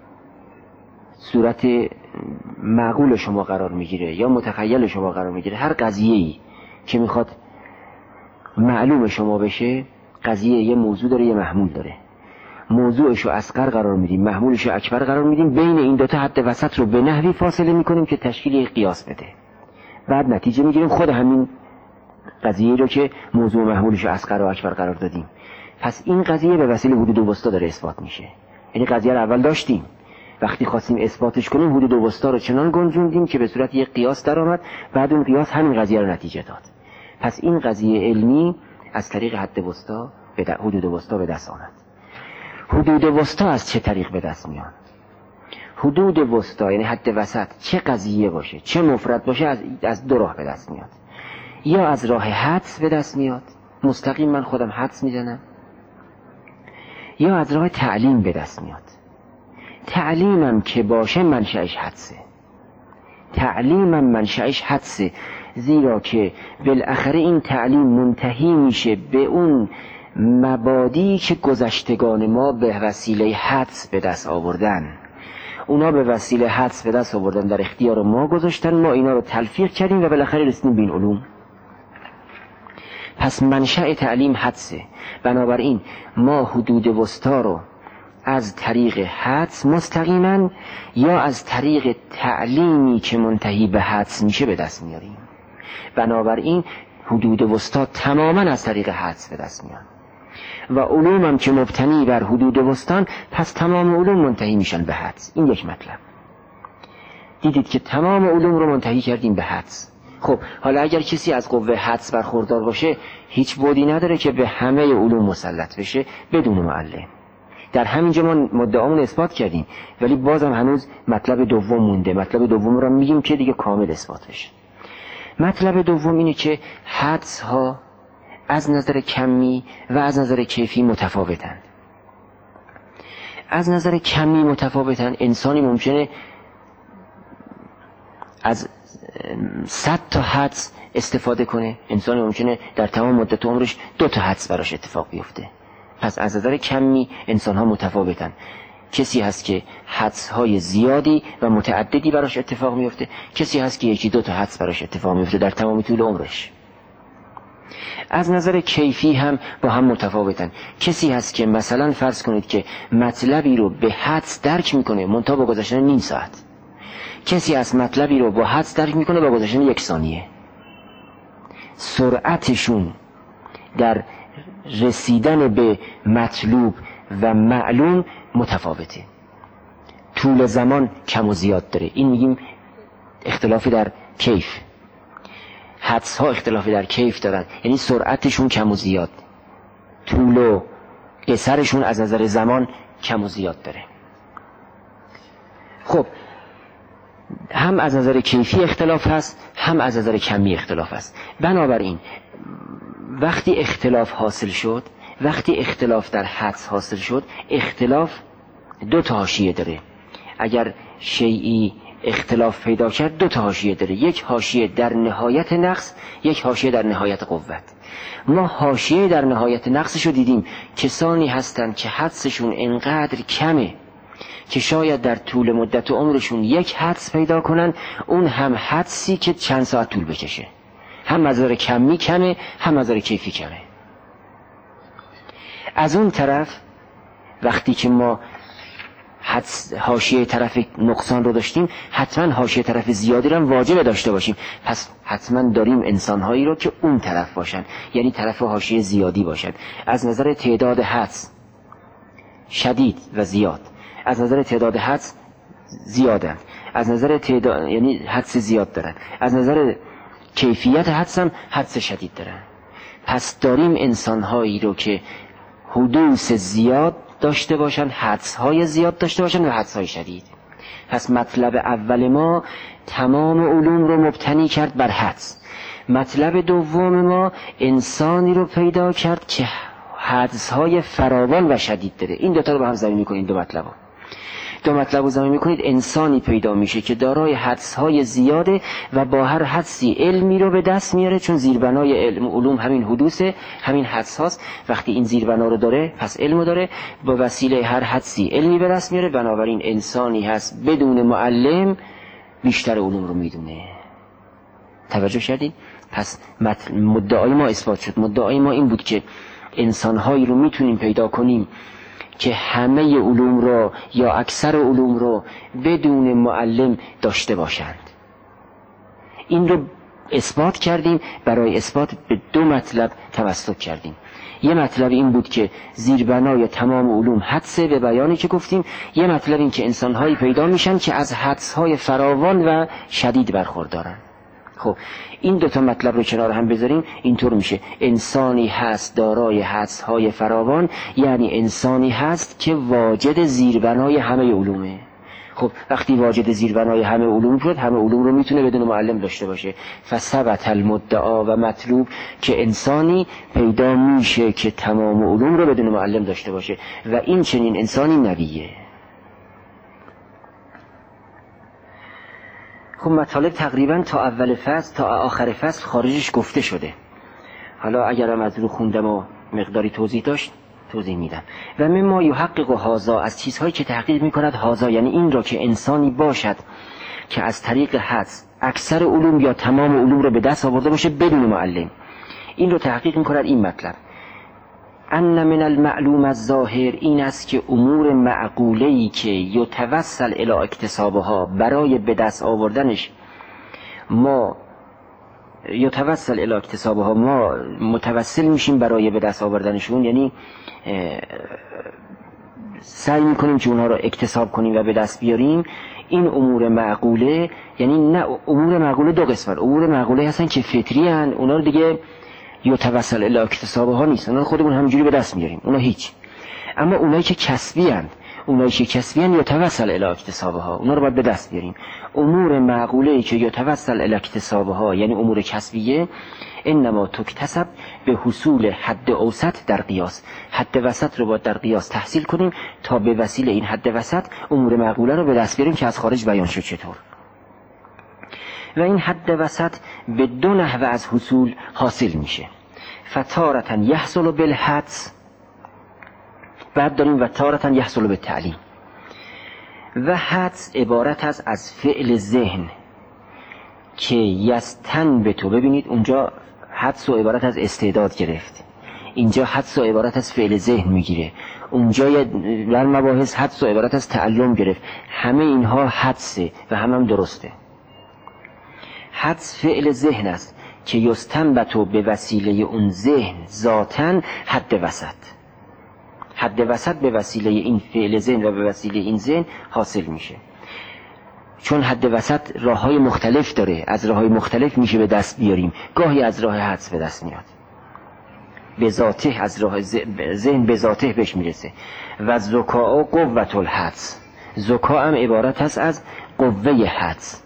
صورت معقول شما قرار میگیره یا متخیل شما قرار میگیره، هر قضیه‌ای که میخواد معلوم شما بشه، قضیه یه موضوع داره یه محمول داره. موضوعشو اصغر قرار میدیم، محمولشو اکبر قرار میدیم، بین این دوتا حد وسط رو به نحوی فاصله میکنیم که تشکیل یک قیاس بده. بعد نتیجه میگیریم خود همین قضیه رو که موضوع محمولشو اصغر و اکبر قرار دادیم. پس این قضیه به وسیله حدود وسطا داره اثبات میشه. یعنی قضیه رو اول داشتیم، وقتی خواستیم اثباتش کنیم حدود وسطا رو چنان گنجوندیم که به صورت یک قیاس در آمد، بعد اون قیاس همین قضیه رو نتیجه داد. پس این قضیه علمی از طریق حد وسطا به حدود وسطا به دست آمد. حدود وسطا از چه طریق به دست میاد؟ حدود وسطا یعنی حد وسط، چه قضیه باشه، چه مفرد باشه، از, از دو راه به دست میاد. یا از راه حدس به دست میاد، مستقیم من خودم حدس میزنم، یا از راه تعلیم به دست میاد. تعلیمم که باشه منشأش حدسه، تعلیمم منشأش حدسه، زیرا که بالاخره این تعلیم منتهی میشه به اون مبادی که گذشتگان ما به وسیله حدس به دست آوردن. اونا به وسیله حدس به دست آوردن، در اختیار ما گذاشتن، ما اینا رو تلفیق کردیم و بالاخره رسیدیم به این علوم. پس منشأ تعلیم حدسه. بنابراین ما حدود وسطا رو از طریق حدس مستقیما یا از طریق تعلیمی که منتهی به حدس میشه به دست میاریم. بنابراین حدود وسطا تماما از طریق حدس به دست میان و علوم هم که مبتنی بر حدود وسطان، پس تمام علوم منتهی میشن به حدس. این یک مطلب. دیدید که تمام علوم رو منتهی کردیم به حدس. خب حالا اگر کسی از قوه حدس برخوردار باشه، هیچ بودی نداره که به همه علوم مسلط بشه بدون معلم. در همینجا ما مدعامون اثبات کردیم، ولی بازم هنوز مطلب دوم مونده. مطلب دوم رو میگیم که دیگه کامل اثبات بشه. مطلب دوم اینه که حدس ها از نظر کمی و از نظر کیفی متفاوتند. از نظر کمی متفاوتند. انسانی ممکنه از صد تا حدس استفاده کنه، انسانی ممکنه در تمام مدت عمرش دو تا حدس براش اتفاق بیفته. پس از نظر کمی انسان ها متفاوتن. کسی هست که حدس های زیادی و متعددی براش اتفاق میفته، کسی هست که یکی دو تا حدس براش اتفاق میفته در تمام طول عمرش. از نظر کیفی هم با هم متفاوتن. کسی هست که مثلا فرض کنید که مطلبی رو به حدس درک میکنه منتها با گذشتن نیم ساعت، کسی هست مطلبی رو با حدس درک میکنه با گذشتن یک ثانیه. سرعتشون در رسیدن به مطلوب و معلوم متفاوته. طول زمان کم و زیاد داره. این میگیم اختلافی در کیف. حدس ها اختلافی در کیف دارن، یعنی سرعتشون کم و زیاد، طول و قصرشون از نظر زمان کم و زیاد داره. خب هم از نظر کیفی اختلاف هست، هم از نظر کمی اختلاف هست. بنابراین وقتی اختلاف حاصل شد، وقتی اختلاف در حدس حاصل شد، اختلاف دو تا حاشیه داره. اگر شیئی اختلاف پیدا کرد دو تا حاشیه داره، یک حاشیه در نهایت نقص، یک حاشیه در نهایت قوت. ما حاشیه در نهایت نقصشو دیدیم. کسانی هستن که حدسشون انقدر کمه که شاید در طول مدت عمرشون یک حدس پیدا کنن، اون هم حدسی که چند ساعت طول بکشه. هم از نظر کمی کمه، هم از نظر کیفی کمه. از اون طرف وقتی که ما حاشیه طرف نقصان رو داشتیم، حتما حاشیه طرف زیادی رو هم واجب داشته باشیم. پس حتما داریم انسانهایی رو که اون طرف باشن، یعنی طرف حاشیه زیادی باشن. از نظر تعداد حدس شدید و زیاد، از نظر تعداد حدس زیادن، از نظر تعداد یعنی حدس زیاد دارن، از نظر کیفیت حدس هم حدس شدید دارن. پس داریم انسانهایی رو که حدوث زیاد داشته باشن، حدس‌های زیاد داشته باشن و حدس‌های شدید. پس مطلب اول ما تمام علوم رو مبتنی کرد بر حدس. مطلب دوم ما انسانی رو پیدا کرد که حدس‌های فراوان و شدید داره. این دوتا رو با هم ضمیع می‌کنید. دو مطلب ها. دو مطلب رو ضمیع می‌کنید، انسانی پیدا میشه که دارای حدس‌های زیاده و با هر حدسی علمی رو به دست میاره، چون زیربنای علم علوم همین حدوثه، همین حدس هاست. وقتی این زیربنا رو داره پس علم داره، با وسیله هر حدسی علمی به دست میاره. بنابراین انسانی هست بدون معلم بیشتر علوم رو میدونه. توجه کردید؟ پس مدعای ما اثبات شد. مدعای ما این بود که انسان‌هایی رو میتونیم پیدا کنیم که همه علوم رو یا اکثر علوم رو بدون معلم داشته باشند. این رو اثبات کردیم. برای اثبات به دو مطلب توسط کردیم. یه مطلب این بود که زیربنای تمام علوم حدسه به بیانی که گفتیم. یه مطلب این که انسان‌هایی پیدا میشن که از حدس‌های فراوان و شدید برخوردارن. خب این دوتا مطلب رو کنار هم بذاریم، اینطور میشه انسانی هست دارای حدس‌های فراوان، یعنی انسانی هست که واجد زیربنای همه علومه. خب وقتی واجد زیربنای همه علوم شد، همه علوم رو میتونه بدون معلم داشته باشه. فثبت المدعا و مطلوب که انسانی پیدا میشه که تمام علوم رو بدون معلم داشته باشه و این چنین انسانی نبیه. خب مطالب تقریبا تا اول فصل تا آخر فصل خارجش گفته شده. حالا اگرم از رو خوندم و مقداری توضیح داشت توضیح میدم. و مما یحقق هذا، از چیزهایی که تحقیق میکند هذا، یعنی این را که انسانی باشد که از طریق حدس اکثر علوم یا تمام علوم رو به دست آورده باشه بدون معلم. این رو تحقیق میکند این مطلب. ان من المعلوم الظاهر، این است که امور معقوله‌ای که یتوسل الی اکتسابها، برای به دست آوردنش ما یتوسل الی اکتسابها ما متوسل میشیم برای به دست آوردنشون، یعنی سعی میکنیم که اونها رو اکتساب کنیم و به دست بیاریم. این امور معقوله، یعنی نه امور معقوله دو قسمت. امور معقوله هستن که فطری هن، اونا رو دیگه یتوسل الی اکتسابها نیست، اونا خودمون همینجوری به دست میاریم، اونا هیچ. اما اونایی که کسبی هن، اونایی که کسبی هن یتوسل الی اکتسابها، اونا رو باید به دست بیاریم. امور معقوله‌ای که یتوسل الی اکتسابها یعنی امور کسبیه، انما تکتسب به حصول حد اوسط در قیاس. حد وسط رو باید در قیاس تحصیل کنیم تا به وسیله این حد وسط امور معقوله رو به دست بیاریم که از خارج بیان شد چطور. و این حد وسط به دو نحو از حصول حاصل میشه. فتارة یحصل بالحدس، بعد داریم و تارة یحصل بالتعلیم. و حدس عبارت است از فعل ذهن که یستنبت، ببینید اونجا حدس و عبارت از استعداد گرفت، اینجا حدس و عبارت از فعل ذهن میگیره، اونجا در مباحث حدس و عبارت از تعلم گرفت. همه اینها حدسه و هم هم درسته. حدس فعل ذهن است که یستنبت به وسیله اون ذهن ذاتن حد وسط. حد وسط به وسیله این فعل ذهن و به وسیله این ذهن حاصل میشه. چون حد وسط راههای مختلف داره، از راههای مختلف میشه به دست بیاریم. گاهی از راه حدس به دست میاد، به ذاته، از راه ذهن به ذاته بهش میرسه. و ذکاء قوة الحدس، ذکاء هم عبارت است از قوه حدس.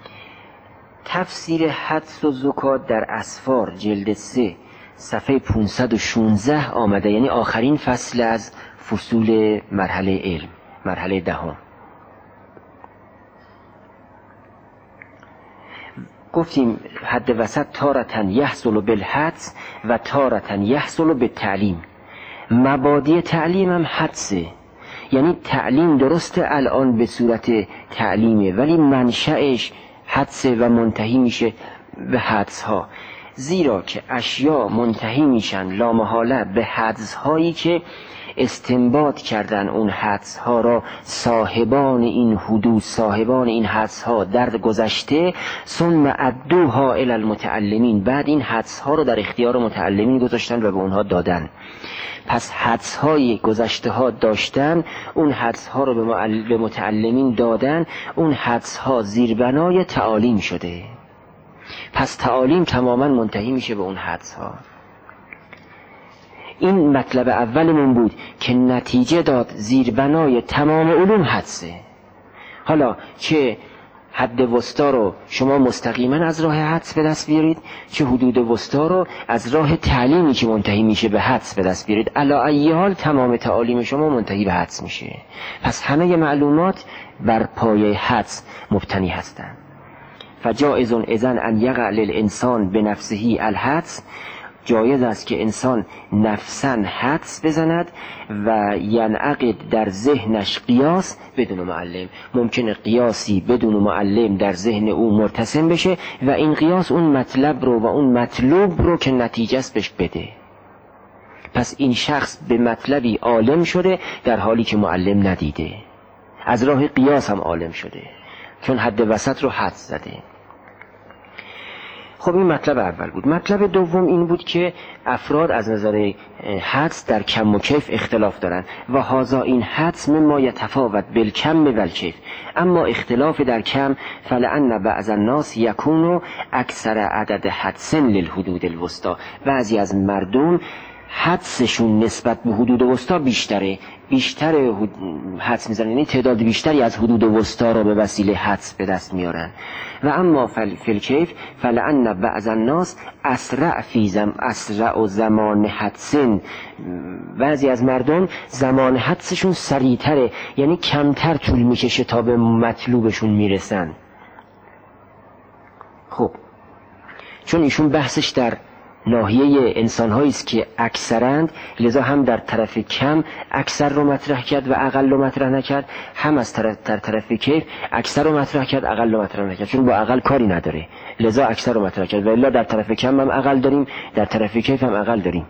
تفسیر حدس و ذکاء در اسفار جلد سه صفحه پانصد و شانزده آمده، یعنی آخرین فصل از فصول مرحله علم، مرحله دهم. گفتیم حد وسط تارة یحصل بالحدس و تارة یحصل بالتعلیم. مبادی تعلیم هم حدسه، یعنی تعلیم درسته الان به صورت تعلیمه ولی منشأش حدسه و منتهی میشه به حدس ها، زیرا که اشیا منتهی میشن لامحاله به حدس هایی که استنباط کردن اون حدس ها را صاحبان این حدود، صاحبان این حدس ها در گذشته، ثم ادوها الی المتعلمین، بعد این حدس ها رو در اختیار متعلمین گذاشتن و به اونها دادن. پس حدس های گذشته ها داشتن، اون حدس ها رو به متعلمین دادن، اون حدس ها زیربنای تعالیم شده. پس تعالیم تماما منتهی میشه به اون حدس ها. این مطلب اولمون بود که نتیجه داد زیربنای تمام علوم حدسه. حالا چه حد وسطا رو شما مستقیما از راه حدس به دست بیارید، چه حدود وسطا رو از راه تعلیمی که منتهی میشه به حدس به دست بیارید، علی ای حال تمام تعالیم شما منتهی به حدس میشه. پس همه معلومات بر پایه حدس مبتنی هستند. فجائز اذن ان یقع للانسان بنفسه الحدس، جایز است که انسان نفساً حدس بزند و ینعقد در ذهنش قیاس بدون معلم. ممکنه قیاسی بدون معلم در ذهن او مرتسم بشه و این قیاس اون مطلب رو و اون مطلوب رو که نتیجه است بهش بده. پس این شخص به مطلبی عالم شده در حالی که معلم ندیده، از راه قیاس هم عالم شده چون حد وسط رو حدس زده. خب این مطلب اول بود. مطلب دوم این بود که افراد از نظر حدس در کم و کیف اختلاف دارند و هذا این حدس مما یتفاوت بالکم والکیف، اما اختلاف در کم فلعن بعض الناس یکون اکثر عدد حدس للحدود الوسطى، بعضی از مردم حدسشون نسبت به حدود وسطا بیشتره، بیشتر حدس میزنن، یعنی تعداد بیشتری از حدود وسطا را به وسیله حدس به دست میارن. و اما فل فلکیف فلعن بعض الناس اسرع فی زم اسرع و زمان حدسن، بعضی از مردم زمان حدسشون سریعتره، یعنی کمتر طول میکشه تا به مطلوبشون میرسن. خب چون ایشون بحثش در ناحیه انسان هایی است که اکثرند، لذا هم در طرف کم اکثر رو مطرح کرد و اقل رو مطرح نکرد، هم از طرف در طرف کیف اکثر رو مطرح کرد اقل رو مطرح نکرد، چون با اقل کاری نداره لذا اکثر رو مطرح کرد. و الا در طرف کم هم اقل داریم، در طرف کیف هم اقل داریم.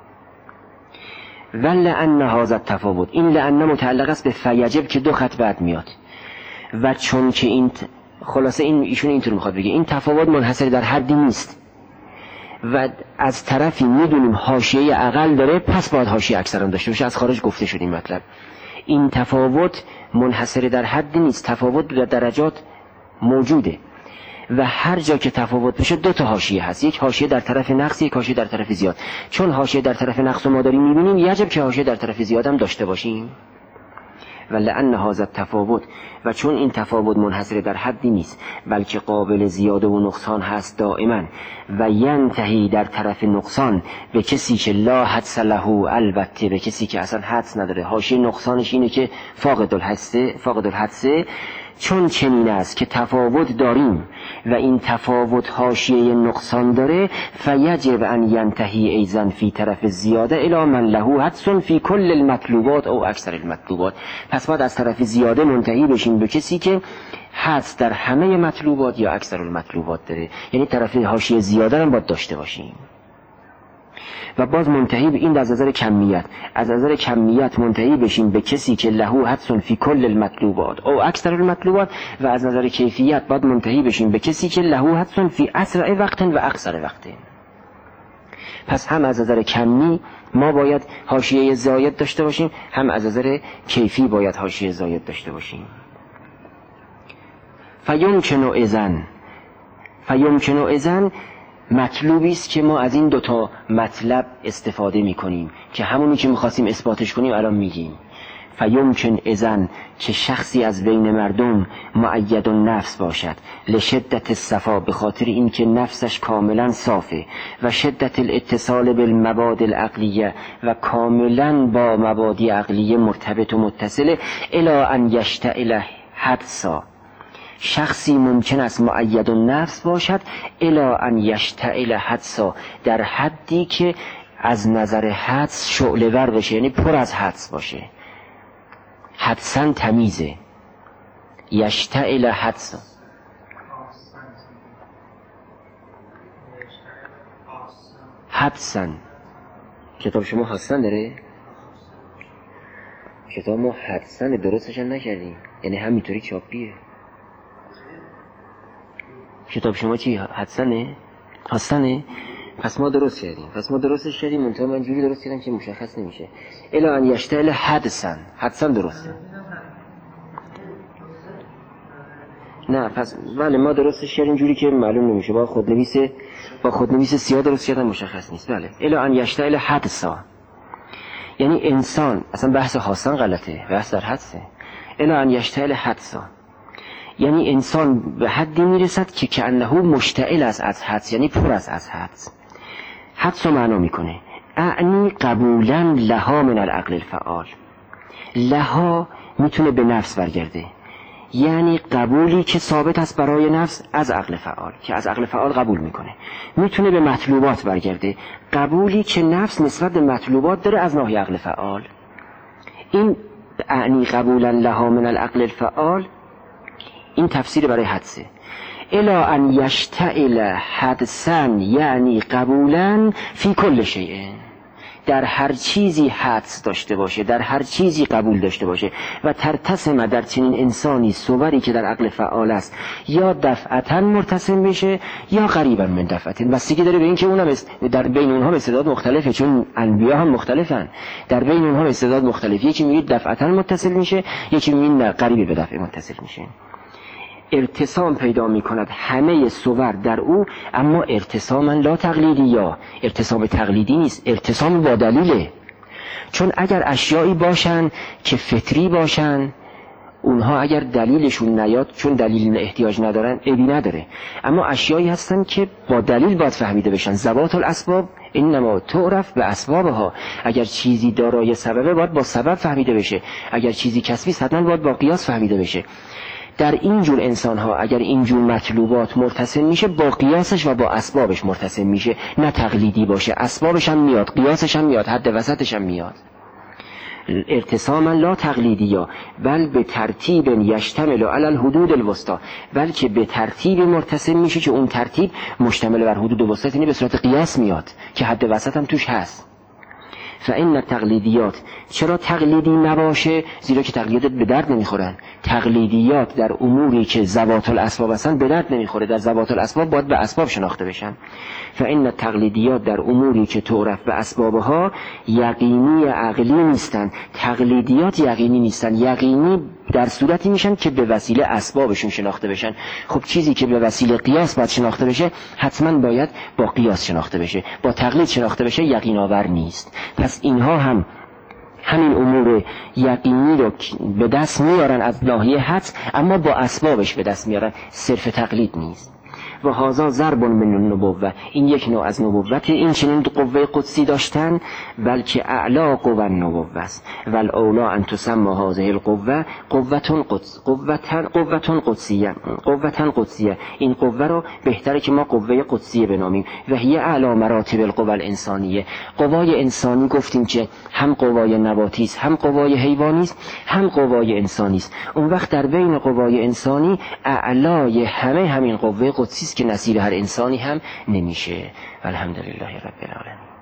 ولعن هذا التفاوت، این لعن متعلق است به فیجب که دو خط بعد میاد. و چون که این خلاصه این ایشون اینطور میخواد بگه این تفاوت منحصر در حدی نیست و از طرفی میدونیم حاشیه اقل داره، پس باید حاشیه اکثر هم داشته باشه. از خارج گفته شد این مطلب. این تفاوت منحصر در حدی نیست، تفاوت در درجات موجوده و هر جا که تفاوت بشه دو تا حاشیه هست، یک حاشیه در طرف نقص، یک حاشیه در طرف زیاد. چون حاشیه در طرف نقص ما داریم میبینیم، یجب که حاشیه در طرف زیاد هم داشته باشیم. ولعن هذا التفاوت، و چون این تفاوت منحصر در حدی نیست بلکه قابل زیاده و نقصان هست دائما، و ینتهی در طرف نقصان به کسی که لا حدس له، البته به کسی که اصلا حدس نداره. حاشیه نقصانش اینه که فاقد الحدس، فاقد الحدس. چون چنین است که تفاوت داریم و این تفاوت حاشیه نقصان داره، فیجب ان ینتهی ایزن فی طرف زیاده الی من له حدس فی کل المطلوبات او اکثر المطلوبات. پس باید از طرف زیاده منتهی بشیم به کسی که حدس در همه مطلوبات یا اکثر المطلوبات داره، یعنی طرف حاشیه زیاده هم باید داشته باشیم. و باز منتهی به این از نظر کمیت، از نظر کمیت منتهی بشیم به کسی که له حدس فی کل المطلوبات او اکثر المطلوبات، و از نظر کیفیت باید منتهی بشیم به کسی که له حدس فی اسرع وقت و اقصر وقت. پس هم از نظر کمی ما باید حاشیه زاید داشته باشیم، هم از نظر کیفی باید حاشیه زاید داشته باشیم. فیمکن اذن فیمکن اذن مطلوبی است که ما از این دوتا مطلب استفاده می کنیم که همونی که می‌خواستیم اثباتش کنیم الان میگیم. فیمکن اذن که شخصی از بین مردم مؤید النفس باشد، لشدت الصفا، به خاطر اینکه نفسش کاملا صافه، و شدت الاتصال بالمبادئ العقلیه، و کاملا با مبادی عقلیه مرتبط و متصله، الی ان یشتعل حدسا. شخصی ممکن است مؤید النفس باشد الی ان یشتعل حدسا، در حدی که از نظر حدس شعله ور بشه، یعنی پر از حدس باشه. حدسن تمیزه، یشتعل حدسا. حدسن کتاب شما حدسن داره؟ کتاب ما حدساً درستش هم نکردیم، یعنی همینطوری چاپیه. کتاب شما چی؟ حدسنه؟ حدسنه؟ پس ما درست کردیم. پس ما درستش کردیم، منطقه من جوری درست کردم که مشخص نمیشه. الا ان یشتعل حدسن. حدسن درسته. نه پس بله ما درستش کردیم جوری که معلوم نمیشه. با خودنویس با خودنویس سیاه درست کردن مشخص نیست. بله. الا ان یشتعل حدسا. یعنی انسان، اصلا بحث حسن غلطه، بحث در حدسه. الا ان یشتعل حدسا، یعنی انسان به حدی میرسد که کأنه مشتعل است از حدس، یعنی پر است از حدس. حدس رو معنا میکنه اعنی قبولا لها من العقل الفعال. لها میتونه به نفس برگرده، یعنی قبولی که ثابت است برای نفس از عقل فعال، که از عقل فعال قبول میکنه. میتونه به مطلوبات برگرده، قبولی که نفس نسبت به مطلوبات داره از ناحیه عقل فعال. این اعنی قبولا لها من العقل الفعال، این تفسیر برای حدسه. الا ان یشتعل حدسا یعنی قبولا فی کل شیء، در هر چیزی حدس داشته باشه، در هر چیزی قبول داشته باشه. و ترتسم در چنین انسانی صوری که در عقل فعال است، یا دفعتا مرتسم بشه یا قریبا من دفعتن. بستگی داره به این که اونم است در بین اونها استعداد مختلفه، چون انبیا هم مختلفن. در بین اونها استعداد مختلفه، یکی میگه دفعتا متصل میشه، یکی میگه قریب به دفعه متصل میشه. ارتسام پیدا می کند همه صور در او، اما ارتساما لا تقلیدی، یا ارتسام تقلیدی نیست، ارتسام با دلیله. چون اگر اشیایی باشن که فطری باشن، اونها اگر دلیلشون نیاد، چون دلیل احتیاج ندارن، عیبی نداره. اما اشیایی هستن که با دلیل باید فهمیده بشن. ذوات الاسباب انما تعرف به اسبابها. اگر چیزی دارای سببه باید با سبب فهمیده بشه، اگر چیزی کسبی حتما باید با قیاس فهمیده بشه. در این جور انسان ها اگر این جور مطلوبات مرتسم میشه، با قیاسش و با اسبابش مرتسم میشه، نه تقلیدی باشه. اسبابش هم میاد، قیاسش هم میاد، حد وسطش هم میاد. ارتساما لا تقلیدیا بل به ترتیب یشتمل علی الحدود الوسطی، بلکه به ترتیب مرتسم میشه که اون ترتیب مشتمل بر حدود وسطی، یعنی به صورت قیاس میاد که حد وسط هم توش هست. فإن تقلیدیات، چرا تقلیدی نباشه؟ زیرا که تقلیدات به درد نمیخورن. تقلیدیات در اموری که ذوات الاسباب هستن به درد نمیخوره. در ذوات الاسباب باید به اسباب شناخته بشن. فإن تقلیدیات در اموری که تعرف به اسبابها یقینی عقلی نیستن. تقلیدیات یقینی نیستن. یقینی در صورتی میشن که به وسیله اسبابشون شناخته بشن. خب چیزی که به وسیله قیاس باید شناخته بشه، حتما باید با قیاس شناخته بشه. با تقلید شناخته بشه یقین آور نیست. پس اینها هم همین امور یقینی رو به دست میارن از ناحیه حدس، اما با اسبابش به دست میارن، صرف تقلید نیست. و هذا ضرب من النبوه، این یک نوع از نبوت. این چنین قوه قدسی داشتن، بلکه اعلا قوه النبوه است. والاولا ان تسمى هذه القوه قوه قدس قوه قوه قدسیه قوه قدسیه. این قوه رو بهتره که ما قوه قدسیه بنامیم. و هی اعلی مراتب القوه الانسانیه. قوای انسانی گفتیم که هم قوای نباتی است، هم قوای حیوانی است، هم قوای انسانی است. اون وقت در بین قوای انسانی اعلای همه همین قوه قدسی که نصیر هر انسانی هم نمیشه. الحمدلله رب العالمین.